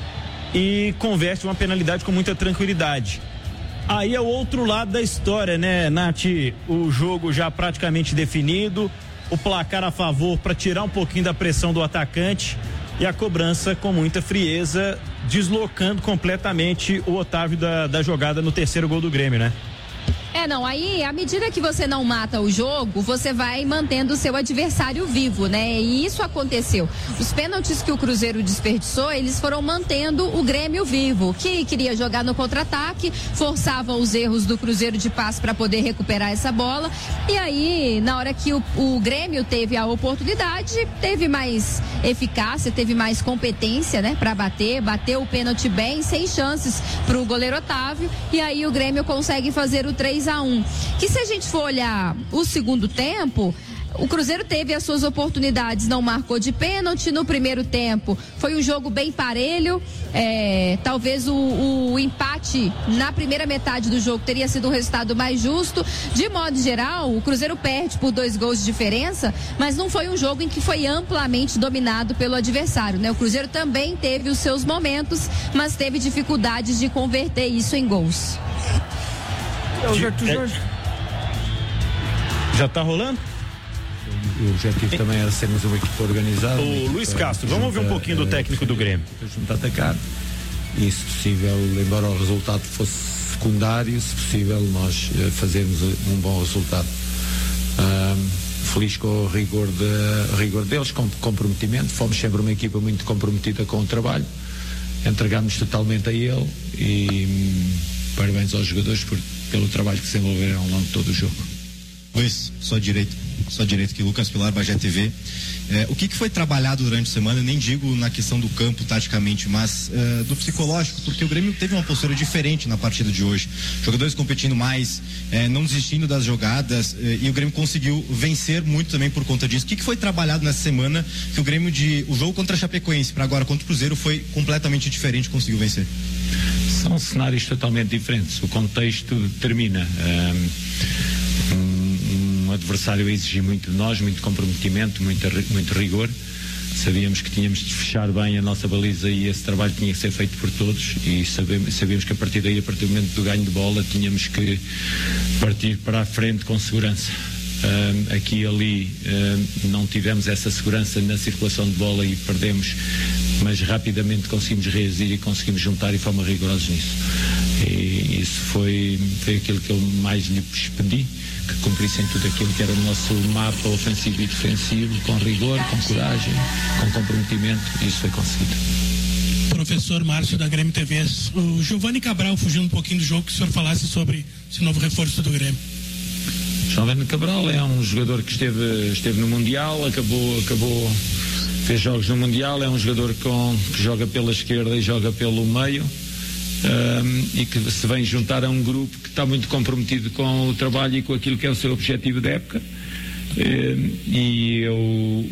e converte uma penalidade com muita tranquilidade. Aí é o outro lado da história, né, Nath? O jogo já praticamente definido, o placar a favor para tirar um pouquinho da pressão do atacante e a cobrança com muita frieza, deslocando completamente o Otávio da jogada no terceiro gol do Grêmio, né? Aí, à medida que você não mata o jogo, você vai mantendo o seu adversário vivo, né? E isso aconteceu. Os pênaltis que o Cruzeiro desperdiçou, eles foram mantendo o Grêmio vivo, que queria jogar no contra-ataque, forçava os erros do Cruzeiro de passe para poder recuperar essa bola. E aí, na hora que o Grêmio teve a oportunidade, teve mais eficácia, teve mais competência, né? Para bateu o pênalti bem, sem chances para o goleiro Otávio. E aí o Grêmio consegue fazer o 3-1. Que se a gente for olhar o segundo tempo, o Cruzeiro teve as suas oportunidades, não marcou de pênalti. No primeiro tempo foi um jogo bem parelho, talvez o empate na primeira metade do jogo teria sido um resultado mais justo. De modo geral, o Cruzeiro perde por 2 gols de diferença, mas não foi um jogo em que foi amplamente dominado pelo adversário, né? O Cruzeiro também teve os seus momentos, mas teve dificuldades de converter isso em gols. Já tá rolando? O objetivo também era sermos uma equipa organizada. O Luiz Castro, vamos ouvir um pouquinho do técnico do Grêmio. Junto a atacar e, se possível, embora o resultado fosse secundário, se possível, nós fazermos um bom resultado. Feliz com o rigor deles, com comprometimento. Fomos sempre uma equipa muito comprometida com o trabalho, entregámos totalmente a ele e parabéns aos jogadores pelo trabalho que desenvolveram ao longo de todo o jogo. Luiz, só direito aqui, Lucas Pilar, Bagé TV. O que foi trabalhado durante a semana, nem digo na questão do campo taticamente, mas do psicológico, porque o Grêmio teve uma postura diferente na partida de hoje, jogadores competindo mais, não desistindo das jogadas, e o Grêmio conseguiu vencer muito também por conta disso. O que foi trabalhado nessa semana que o Grêmio, o jogo contra a Chapecoense para agora contra o Cruzeiro, foi completamente diferente e conseguiu vencer? São cenários totalmente diferentes. O contexto determina um adversário a exigir muito de nós, muito comprometimento, muito rigor. Sabíamos que tínhamos de fechar bem a nossa baliza e esse trabalho tinha que ser feito por todos, e sabíamos que a partir daí, a partir do momento do ganho de bola, tínhamos que partir para a frente com segurança. Aqui e ali não tivemos essa segurança na circulação de bola e perdemos, mas rapidamente conseguimos reagir e conseguimos juntar e fomos rigorosos nisso. E isso foi aquilo que eu mais lhes pedi, que cumprissem tudo aquilo que era o nosso mapa ofensivo e defensivo, com rigor, com coragem, com comprometimento, e isso foi conseguido. Professor Márcio da Grêmio TV, o Giovani Cabral, fugindo um pouquinho do jogo, que o senhor falasse sobre esse novo reforço do Grêmio. Giovani Cabral é um jogador que esteve no Mundial, fez jogos no Mundial, é um jogador que joga pela esquerda e joga pelo meio, e que se vem juntar a um grupo que está muito comprometido com o trabalho e com aquilo que é o seu objetivo da época, e eu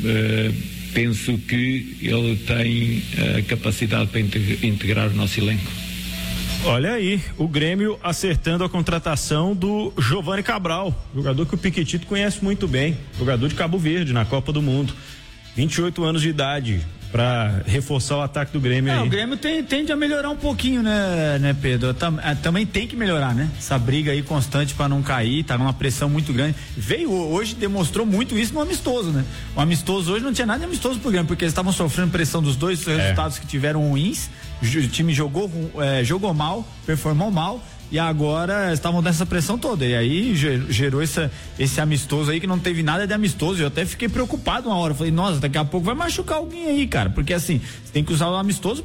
penso que ele tem a capacidade para integrar o nosso elenco. Olha aí, o Grêmio acertando a contratação do Giovani Cabral, jogador que o Piquetito conhece muito bem, jogador de Cabo Verde na Copa do Mundo, 28 anos de idade, para reforçar o ataque do Grêmio aí. O Grêmio tende a melhorar um pouquinho, né, Pedro? Também tem que melhorar, né? Essa briga aí constante para não cair, tá numa pressão muito grande. Hoje demonstrou muito isso no amistoso, né? O amistoso hoje não tinha nada de amistoso pro Grêmio, porque eles estavam sofrendo pressão dos dois resultados que tiveram ruins. O time jogou mal, performou mal, e agora estavam nessa pressão toda, e aí gerou esse amistoso aí que não teve nada de amistoso. Eu até fiquei preocupado uma hora, falei, nossa, daqui a pouco vai machucar alguém aí, cara, porque assim, você tem que usar o amistoso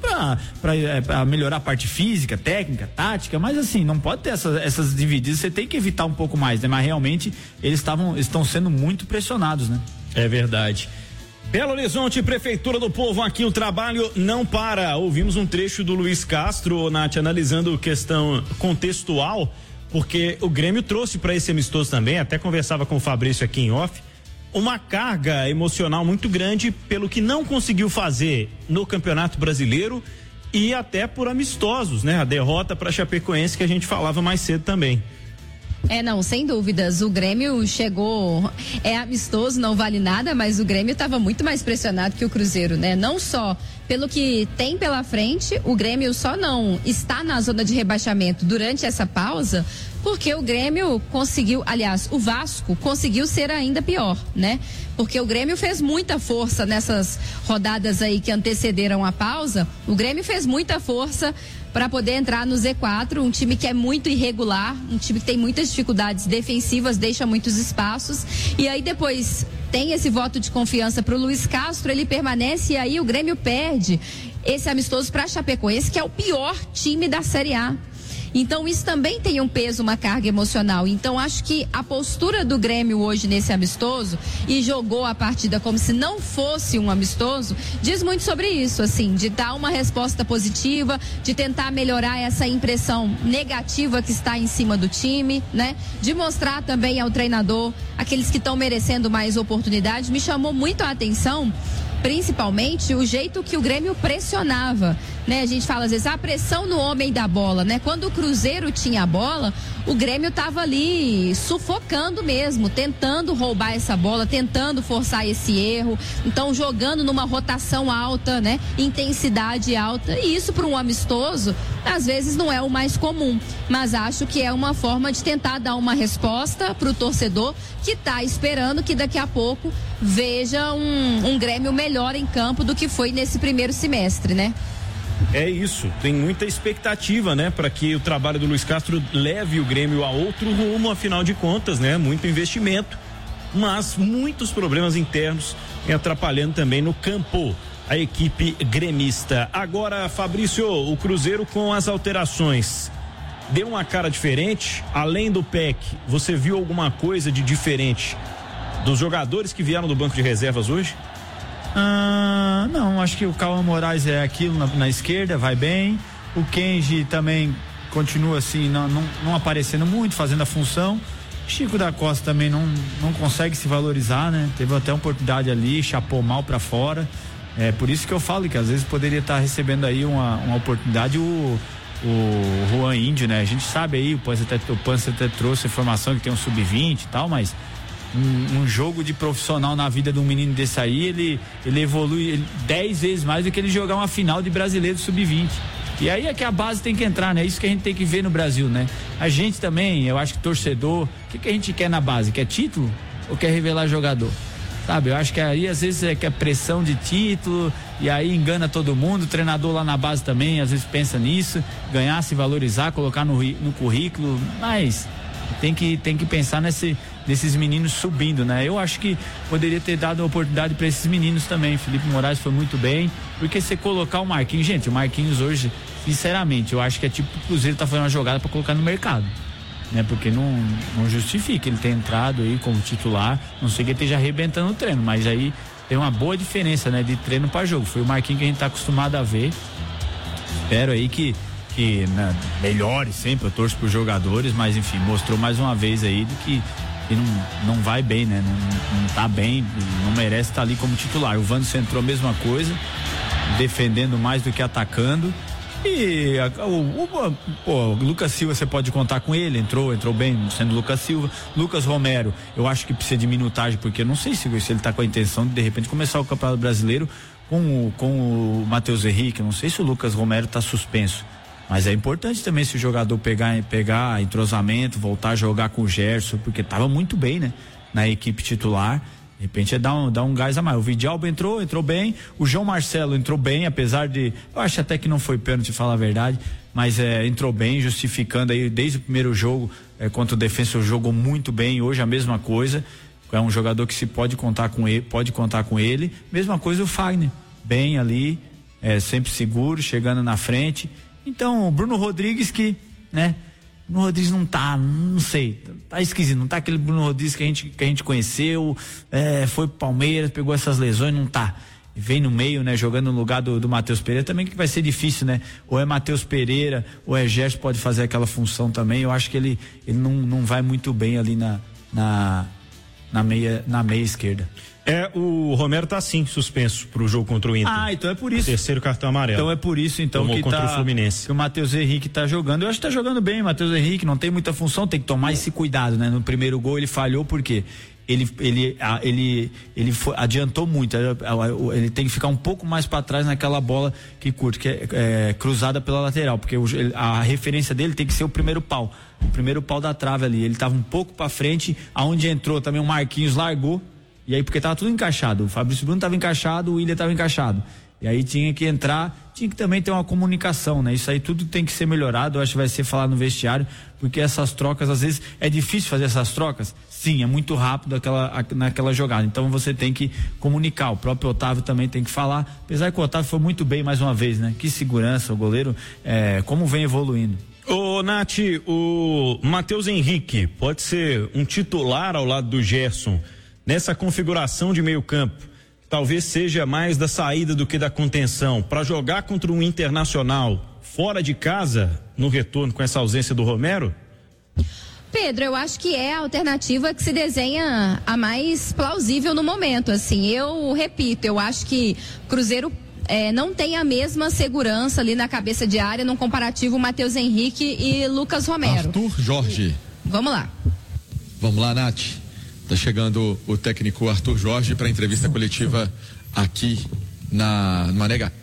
pra melhorar a parte física, técnica, tática, mas assim, não pode ter essas divididas, você tem que evitar um pouco mais, né? Mas realmente eles estão sendo muito pressionados, né? É verdade. Belo Horizonte, Prefeitura do Povo, aqui o trabalho não para. Ouvimos um trecho do Luiz Castro, Nath, analisando questão contextual, porque o Grêmio trouxe para esse amistoso também, até conversava com o Fabrício aqui em off, uma carga emocional muito grande pelo que não conseguiu fazer no Campeonato Brasileiro e até por amistosos, né? A derrota para Chapecoense que a gente falava mais cedo também. Não, sem dúvidas, o Grêmio chegou, amistoso, não vale nada, mas o Grêmio estava muito mais pressionado que o Cruzeiro, né? Não só pelo que tem pela frente, o Grêmio só não está na zona de rebaixamento durante essa pausa, porque o Grêmio conseguiu, aliás, o Vasco conseguiu ser ainda pior, né? Porque o Grêmio fez muita força nessas rodadas aí que antecederam a pausa, o Grêmio fez muita força para poder entrar no Z4, um time que é muito irregular, um time que tem muitas dificuldades defensivas, deixa muitos espaços, e aí depois tem esse voto de confiança para o Luiz Castro, ele permanece, e aí o Grêmio perde esse amistoso para Chapecoense, que é o pior time da Série A. Então isso também tem um peso, uma carga emocional. Então acho que a postura do Grêmio hoje nesse amistoso, e jogou a partida como se não fosse um amistoso, diz muito sobre isso, assim, de dar uma resposta positiva, de tentar melhorar essa impressão negativa que está em cima do time, né? De mostrar também ao treinador aqueles que estão merecendo mais oportunidades. Me chamou muito a atenção, principalmente o jeito que o Grêmio pressionava, né? A gente fala às vezes a pressão no homem da bola, né? Quando o Cruzeiro tinha a bola, o Grêmio estava ali sufocando mesmo, tentando roubar essa bola, tentando forçar esse erro, então jogando numa rotação alta, né? Intensidade alta, e isso para um amistoso às vezes não é o mais comum, mas acho que é uma forma de tentar dar uma resposta para o torcedor que está esperando que daqui a pouco veja um Grêmio melhor em campo do que foi nesse primeiro semestre, né? É isso, tem muita expectativa, né, para que o trabalho do Luiz Castro leve o Grêmio a outro rumo, afinal de contas, né, muito investimento, mas muitos problemas internos e atrapalhando também no campo a equipe gremista. Agora, Fabrício, o Cruzeiro com as alterações deu uma cara diferente, além do PEC, você viu alguma coisa de diferente dos jogadores que vieram do banco de reservas hoje? Não, acho que o Cauã Moraes é aquilo na esquerda, vai bem. O Kenji também continua assim, não aparecendo muito, fazendo a função. Chico da Costa também não consegue se valorizar, né? Teve até uma oportunidade ali, chapou mal pra fora. É por isso que eu falo que às vezes poderia estar recebendo aí uma oportunidade. o Juan Índio, né? A gente sabe aí, o Pança até trouxe a informação que tem um sub-20 e tal, mas um jogo de profissional na vida de um menino desse aí, ele evolui 10 vezes mais do que ele jogar uma final de brasileiro sub-20. E aí é que a base tem que entrar, né? Isso que a gente tem que ver no Brasil, né? A gente também, eu acho que torcedor, o que a gente quer na base? Quer título ou quer revelar jogador? Sabe, eu acho que aí às vezes é que a pressão de título e aí engana todo mundo. O treinador lá na base também às vezes pensa nisso, ganhar, se valorizar, colocar no currículo, mas tem que pensar nesses meninos subindo, né? Eu acho que poderia ter dado a oportunidade para esses meninos também. Felipe Moraes foi muito bem, porque você colocar o Marquinhos, gente, o Marquinhos hoje, sinceramente, eu acho que é tipo o Cruzeiro tá fazendo uma jogada para colocar no mercado, né? Porque não justifica ele ter entrado aí como titular, não sei que ele esteja arrebentando o treino, mas aí tem uma boa diferença, né? De treino para jogo. Foi o Marquinhos que a gente tá acostumado a ver. Espero aí que né, melhore sempre, eu torço pros jogadores, mas enfim, mostrou mais uma vez aí do que não vai bem, né? Não tá bem, não merece estar ali como titular. O Wanderson entrou a mesma coisa, defendendo mais do que atacando. E o Lucas Silva, você pode contar com ele, entrou bem, sendo Lucas Silva. Lucas Romero, eu acho que precisa de minutagem, porque eu não sei se ele tá com a intenção de repente começar o Campeonato Brasileiro com o Matheus Henrique. Eu não sei se o Lucas Romero tá suspenso, mas é importante também se o jogador pegar entrosamento, voltar a jogar com o Gerson, porque tava muito bem, né? Na equipe titular, de repente é dar um gás a mais. O Vidalba entrou bem, o João Marcelo entrou bem, apesar de, eu acho até que não foi pênalti, falar a verdade, mas entrou bem, justificando aí desde o primeiro jogo, contra o Defensor, jogou muito bem, hoje a mesma coisa, é um jogador que se pode contar com ele, mesma coisa o Fagner, bem ali, sempre seguro, chegando na frente. Então, o Bruno Rodrigues né? Bruno Rodrigues não tá, não sei, tá esquisito, não tá aquele Bruno Rodrigues que a gente conheceu, foi pro Palmeiras, pegou essas lesões, não tá. Vem no meio, né? Jogando no lugar do Matheus Pereira, também que vai ser difícil, né? Ou é Matheus Pereira, ou é Gerson, pode fazer aquela função também. Eu acho que ele não vai muito bem ali na meia esquerda. O Romero tá sim suspenso pro jogo contra o Inter. Então é por isso. Terceiro cartão amarelo. Então é por isso Tomou que contra o Fluminense. Que o Matheus Henrique tá jogando. Eu acho que tá jogando bem, Matheus Henrique, não tem muita função, tem que tomar esse cuidado, né? No primeiro gol ele falhou porque ele adiantou muito, ele tem que ficar um pouco mais para trás naquela bola que curte, que é cruzada pela lateral, porque a referência dele tem que ser o primeiro pau da trave ali. Ele tava um pouco para frente, aonde entrou também o Marquinhos largou. E aí, porque tava tudo encaixado, o Fabrício Bruno tava encaixado, o Willian tava encaixado. E aí tinha que também ter uma comunicação, né? Isso aí tudo tem que ser melhorado, eu acho que vai ser falado no vestiário, porque essas trocas, às vezes, é difícil fazer essas trocas? Sim, é muito rápido naquela jogada, então você tem que comunicar, o próprio Otávio também tem que falar, apesar que o Otávio foi muito bem mais uma vez, né? Que segurança, o goleiro, como vem evoluindo. Ô Nath, o Matheus Henrique pode ser um titular ao lado do Gerson nessa configuração de meio campo, talvez seja mais da saída do que da contenção, para jogar contra um Internacional fora de casa no retorno com essa ausência do Romero? Pedro, eu acho que é a alternativa que se desenha a mais plausível no momento, assim, eu repito, eu acho que Cruzeiro não tem a mesma segurança ali na cabeça de área no comparativo Matheus Henrique e Lucas Romero. Arthur Jorge. Vamos lá, Nath. Tá chegando o técnico Arthur Jorge para entrevista coletiva aqui na Mané.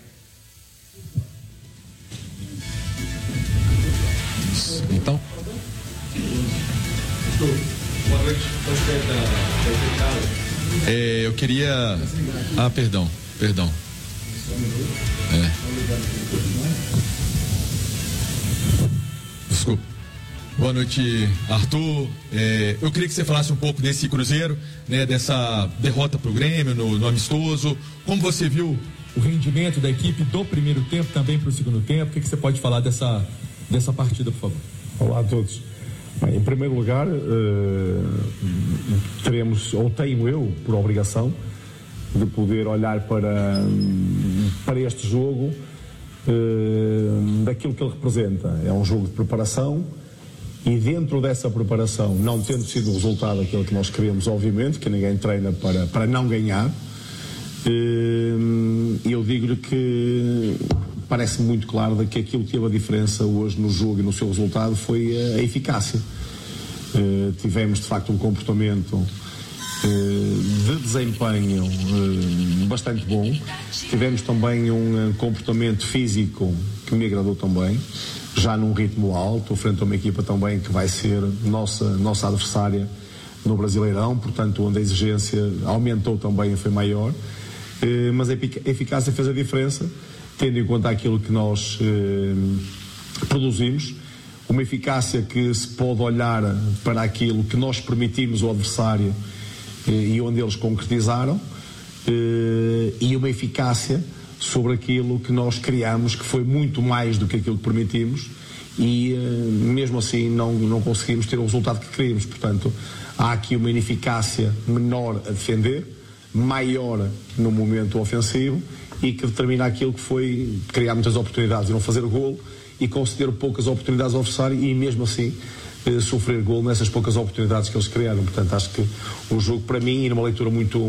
Então. Boa noite. Eu queria. Perdão. Desculpa. Boa noite, Arthur. Eu queria que você falasse um pouco desse Cruzeiro, né, dessa derrota pro Grêmio no amistoso. Como você viu o rendimento da equipe do primeiro tempo também pro segundo tempo? O que você pode falar dessa partida, por favor? Olá a todos. Bem, em primeiro lugar, tenho eu, por obrigação, de poder olhar para este jogo daquilo que ele representa. É um jogo de preparação. E dentro dessa preparação, não tendo sido o resultado aquilo que nós queremos, obviamente, que ninguém treina para não ganhar, eu digo-lhe que parece muito claro de que aquilo que teve a diferença hoje no jogo e no seu resultado foi a eficácia. Tivemos de facto um comportamento de desempenho bastante bom. Tivemos também um comportamento físico que me agradou também, já num ritmo alto, frente a uma equipa também que vai ser nossa adversária no Brasileirão, portanto onde a exigência aumentou também e foi maior, mas a eficácia fez a diferença, tendo em conta aquilo que nós produzimos, uma eficácia que se pode olhar para aquilo que nós permitimos ao adversário e onde eles concretizaram, e uma eficácia sobre aquilo que nós criamos, que foi muito mais do que aquilo que permitimos, e mesmo assim não conseguimos ter o resultado que queríamos. Portanto, há aqui uma ineficácia menor a defender, maior no momento ofensivo, e que determina aquilo que foi criar muitas oportunidades e não fazer golo, e conceder poucas oportunidades ao adversário e mesmo assim sofrer golo nessas poucas oportunidades que eles criaram. Portanto, acho que o jogo, para mim, e numa leitura muito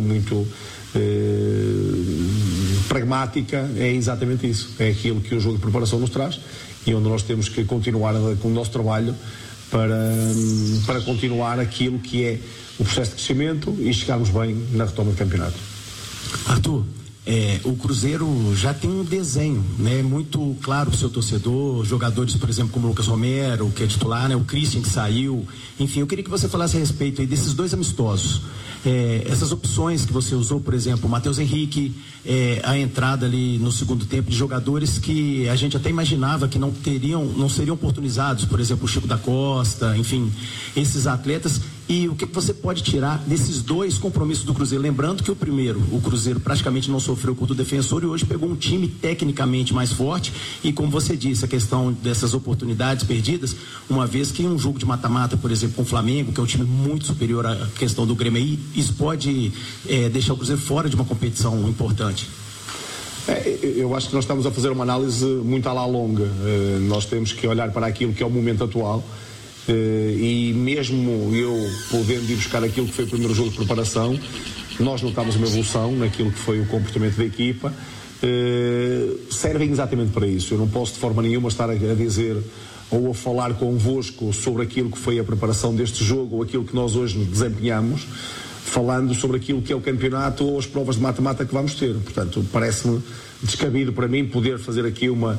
pragmática, é exatamente isso. É aquilo que o jogo de preparação nos traz e onde nós temos que continuar com o nosso trabalho para continuar aquilo que é o processo de crescimento e chegarmos bem na retoma do campeonato. Arthur, o Cruzeiro já tem um desenho, né, muito claro para o seu torcedor, jogadores, por exemplo, como o Lucas Romero, que é titular, né, o Christian que saiu, enfim, eu queria que você falasse a respeito aí desses 2 amistosos, essas opções que você usou, por exemplo, o Matheus Henrique, a entrada ali no segundo tempo de jogadores que a gente até imaginava que não seriam oportunizados, por exemplo, o Chico da Costa, enfim, esses atletas. E o que você pode tirar desses 2 compromissos do Cruzeiro? Lembrando que o primeiro, o Cruzeiro praticamente não sofreu contra o Defensor e hoje pegou um time tecnicamente mais forte e, como você disse, a questão dessas oportunidades perdidas, uma vez que um jogo de mata-mata, por exemplo, com o Flamengo, que é um time muito superior à questão do Grêmio aí, isso pode deixar o Cruzeiro fora de uma competição importante. Eu acho que nós estamos a fazer uma análise muito à la longa. Nós temos que olhar para aquilo que é o momento atual. E mesmo eu podendo ir buscar aquilo que foi o primeiro jogo de preparação, nós notamos uma evolução naquilo que foi o comportamento da equipa, servem exatamente para isso. Eu não posso de forma nenhuma estar a dizer ou a falar convosco sobre aquilo que foi a preparação deste jogo ou aquilo que nós hoje desempenhamos, falando sobre aquilo que é o campeonato ou as provas de mata-mata que vamos ter. Portanto, parece-me descabido para mim poder fazer aqui uma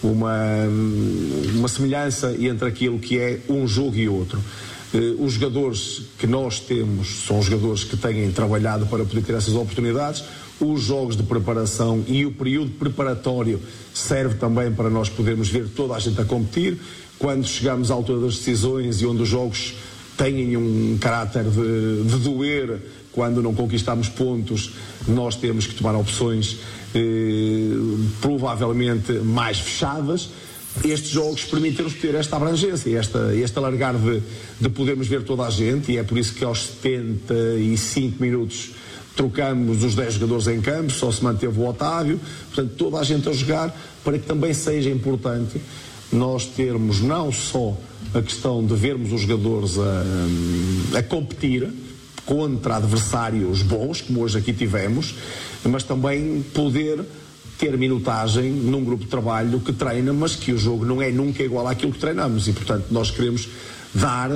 semelhança entre aquilo que é um jogo e outro. Os jogadores que nós temos são jogadores que têm trabalhado para poder ter essas oportunidades. Os jogos de preparação e o período preparatório serve também para nós podermos ver toda a gente a competir. Quando chegamos à altura das decisões e onde os jogos têm um caráter de doer, quando não conquistamos pontos, nós temos que tomar opções provavelmente mais fechadas. Estes jogos permitem-nos ter esta abrangência, este alargar de podermos ver toda a gente, e é por isso que aos 75 minutos trocamos os 10 jogadores em campo, só se manteve o Otávio, portanto toda a gente a jogar, para que também seja importante nós termos não só a questão de vermos os jogadores a competir contra adversários bons, como hoje aqui tivemos, mas também poder ter minutagem num grupo de trabalho que treina, mas que o jogo não é nunca igual àquilo que treinamos, e portanto nós queremos dar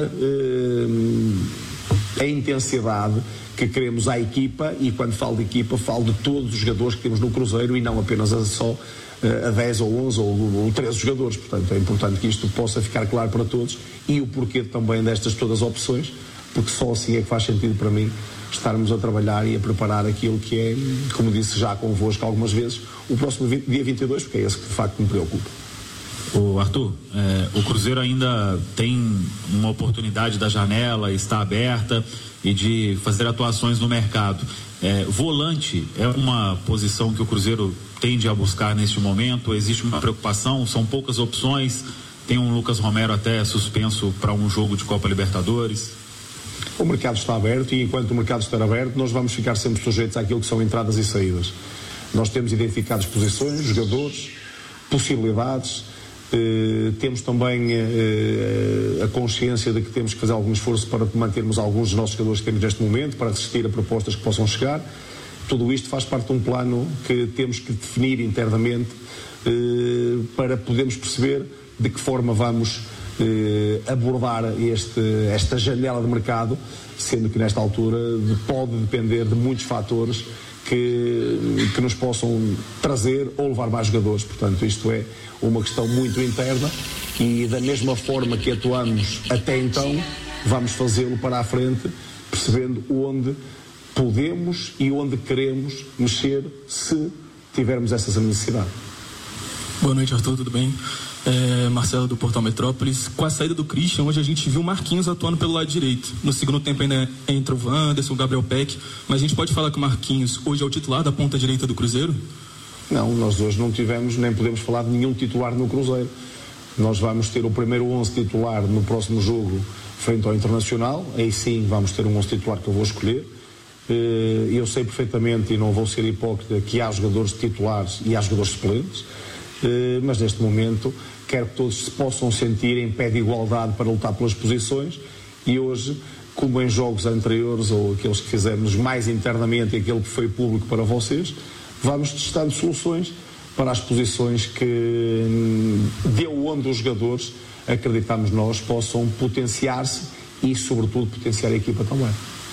a intensidade que queremos à equipa, e quando falo de equipa falo de todos os jogadores que temos no Cruzeiro e não apenas só a 10 ou 11 ou 13 jogadores. Portanto é importante que isto possa ficar claro para todos, e o porquê também destas todas as opções, porque só assim é que faz sentido para mim estarmos a trabalhar e a preparar aquilo que é, como disse já convosco algumas vezes, o próximo dia 22, porque é esse que de facto me preocupa. O Arthur, o Cruzeiro ainda tem uma oportunidade da janela, está aberta, e de fazer atuações no mercado. Volante é uma posição que o Cruzeiro tende a buscar neste momento? Existe uma preocupação? São poucas opções? Tem um Lucas Romero até suspenso para um jogo de Copa Libertadores? O mercado está aberto, e enquanto o mercado estiver aberto, nós vamos ficar sempre sujeitos àquilo que são entradas e saídas. Nós temos identificado posições, jogadores, possibilidades, temos também a consciência de que temos que fazer algum esforço para mantermos alguns dos nossos jogadores que temos neste momento, para resistir a propostas que possam chegar. tudo isto faz parte de um plano que temos que definir internamente para podermos perceber de que forma vamos abordar esta janela de mercado, sendo que nesta altura pode depender de muitos fatores que nos possam trazer ou levar mais jogadores. Portanto, isto é uma questão muito interna e da mesma forma que atuamos até então, vamos fazê-lo para a frente, percebendo onde podemos e onde queremos mexer se tivermos essa necessidade. Boa noite, Arthur, tudo bem? Marcelo do Portal Metrópolis. Com a saída do Christian, hoje a gente viu o Marquinhos atuando pelo lado direito. No segundo tempo ainda entra o Wanderson, o Gabriel Peck, mas a gente pode falar que o Marquinhos hoje é o titular da ponta direita do Cruzeiro? Não, nós hoje não tivemos, nem podemos falar de nenhum titular no Cruzeiro. Nós vamos ter o primeiro 11 titular no próximo jogo frente ao Internacional, aí sim vamos ter um 11 titular que eu vou escolher. Eu sei perfeitamente, e não vou ser hipócrita, que há jogadores titulares e há jogadores suplentes, mas neste momento quero que todos se possam sentir em pé de igualdade para lutar pelas posições, e hoje, como em jogos anteriores ou aqueles que fizemos mais internamente e aquele que foi público para vocês, vamos testando soluções para as posições que de onde os jogadores, acreditamos nós, possam potenciar-se e sobretudo potenciar a equipa também.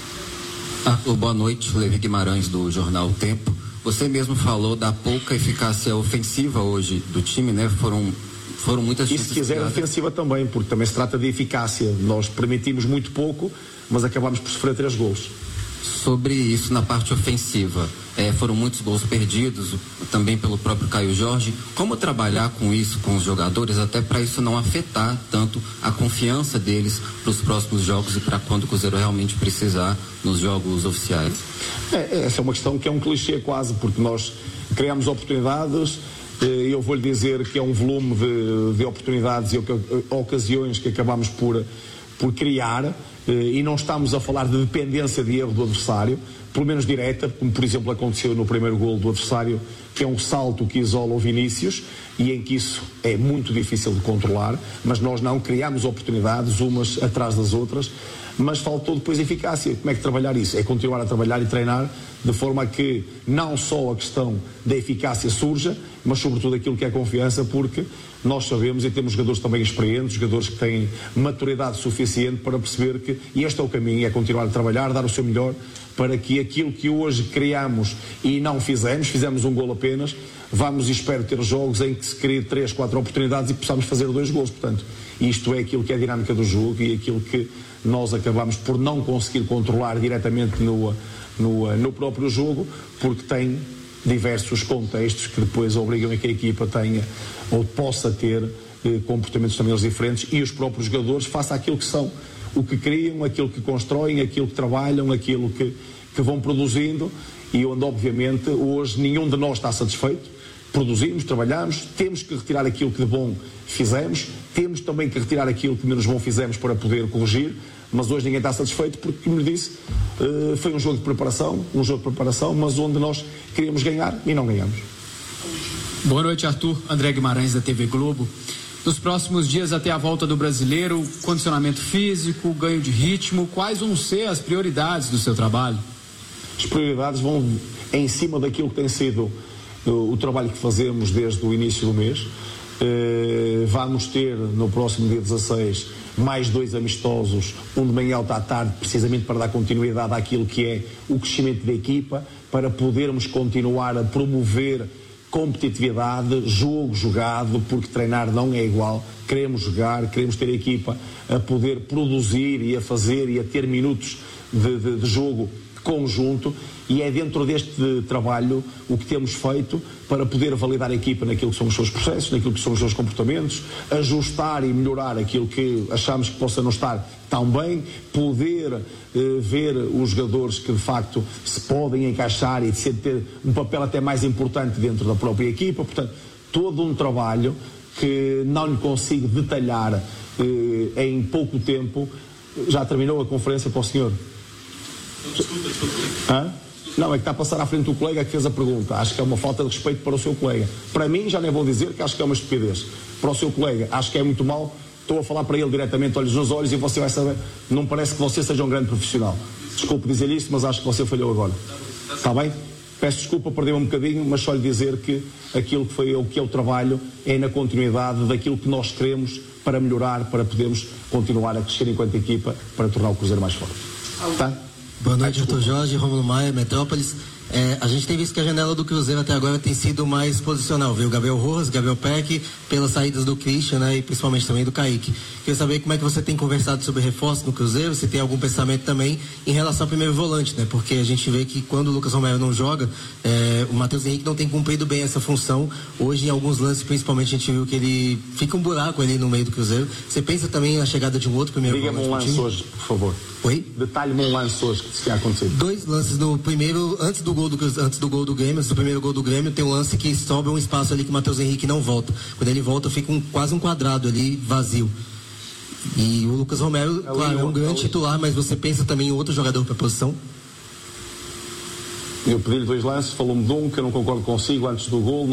Arthur, boa noite. Levi Guimarães do Jornal O Tempo. Você mesmo falou da pouca eficácia ofensiva hoje do time, né? Foram muitas chances. E se quiser defensiva também, porque também se trata de eficácia. Nós permitimos muito pouco, mas acabamos por sofrer 3 golos. Sobre isso na parte ofensiva, foram muitos gols perdidos, também pelo próprio Caio Jorge. Como trabalhar com isso, com os jogadores, até para isso não afetar tanto a confiança deles para os próximos jogos e para quando o Cruzeiro realmente precisar nos jogos oficiais? Essa é uma questão que é um clichê quase, porque nós criamos oportunidades. Eu vou-lhe dizer que é um volume de oportunidades e ocasiões que acabamos por criar, e não estamos a falar de dependência de erro do adversário, pelo menos direta, como por exemplo aconteceu no primeiro golo do adversário, que é um salto que isola o Vinícius e em que isso é muito difícil de controlar, mas nós não criamos oportunidades umas atrás das outras, mas faltou depois eficácia. Como é que trabalhar isso? É continuar a trabalhar e treinar de forma a que não só a questão da eficácia surja, mas sobretudo aquilo que é confiança, porque nós sabemos e temos jogadores também experientes, jogadores que têm maturidade suficiente para perceber que este é o caminho, é continuar a trabalhar, dar o seu melhor para que aquilo que hoje criamos e não fizemos um golo apenas, vamos e espero ter jogos em que se crie 3, 4 oportunidades e possamos fazer 2 golos. Portanto, isto é aquilo que é a dinâmica do jogo e aquilo que nós acabamos por não conseguir controlar diretamente no próprio jogo, porque tem diversos contextos que depois obrigam a que a equipa tenha ou possa ter comportamentos também diferentes, e os próprios jogadores façam aquilo que são, o que criam, aquilo que constroem, aquilo que trabalham, aquilo que vão produzindo, e onde obviamente hoje nenhum de nós está satisfeito. Produzimos, trabalhamos, temos que retirar aquilo que de bom fizemos, temos também que retirar aquilo que menos bom fizemos para poder corrigir, mas hoje ninguém está satisfeito porque, como lhe disse, foi um jogo de preparação, mas onde nós queríamos ganhar e não ganhamos. Boa noite, Arthur. André Guimarães, da TV Globo. Nos próximos dias até a volta do Brasileiro, condicionamento físico, ganho de ritmo, quais vão ser as prioridades do seu trabalho? As prioridades vão em cima daquilo que tem sido o trabalho que fazemos desde o início do mês. Vamos ter no próximo dia 16 mais 2 amistosos, um de manhã e outro à tarde, precisamente para dar continuidade àquilo que é o crescimento da equipa, para podermos continuar a promover competitividade, jogo jogado, porque treinar não é igual. Queremos jogar, queremos ter a equipa a poder produzir e a fazer e a ter minutos de jogo conjunto, e é dentro deste trabalho o que temos feito para poder validar a equipa naquilo que são os seus processos, naquilo que são os seus comportamentos, ajustar e melhorar aquilo que achamos que possa não estar tão bem, poder ver os jogadores que de facto se podem encaixar e ter um papel até mais importante dentro da própria equipa. Portanto, todo um trabalho que não lhe consigo detalhar em pouco tempo. Já terminou a conferência para o senhor? Desculpa. Não, é que está a passar à frente do colega que fez a pergunta. Acho que é uma falta de respeito para o seu colega. Para mim, já nem vou dizer que acho que é uma estupidez. Para o seu colega, acho que é muito mal. Estou a falar para ele diretamente, olhos nos olhos, e você vai saber. Não parece que você seja um grande profissional. Desculpe dizer isso, mas acho que você falhou agora. Está bem? Peço desculpa, perdi um bocadinho, mas só lhe dizer que aquilo que foi o que é o trabalho é na continuidade daquilo que nós queremos para melhorar, para podermos continuar a crescer enquanto equipa, para tornar o Cruzeiro mais forte. Tá? Boa noite, Arthur Jorge, Rômulo Maia, Metrópolis. A gente tem visto que a janela do Cruzeiro até agora tem sido mais posicional, viu? Gabriel Rojas, Gabriel Peck, pelas saídas do Christian, né? E principalmente também do Kaique. Queria saber como é que você tem conversado sobre reforço no Cruzeiro, se tem algum pensamento também em relação ao primeiro volante, né? Porque a gente vê que quando o Lucas Romero não joga, o Matheus Henrique não tem cumprido bem essa função. Hoje, em alguns lances, principalmente, a gente viu que ele fica um buraco ali no meio do Cruzeiro. Você pensa também na chegada de um outro primeiro volante? Diga-me um lance hoje, por favor. Oi? Detalhe-me um lance hoje que tinha acontecido. 2 lances no primeiro, antes do gol do Grêmio, antes do primeiro gol do Grêmio, tem um lance que sobra um espaço ali que o Matheus Henrique não volta. Quando ele volta, fica quase um quadrado ali, vazio. E o Lucas Romero, claro, é um grande titular, mas você pensa também em outro jogador para a posição? Eu pedi-lhe 2 lances, falou-me de um que eu não concordo consigo antes do gol.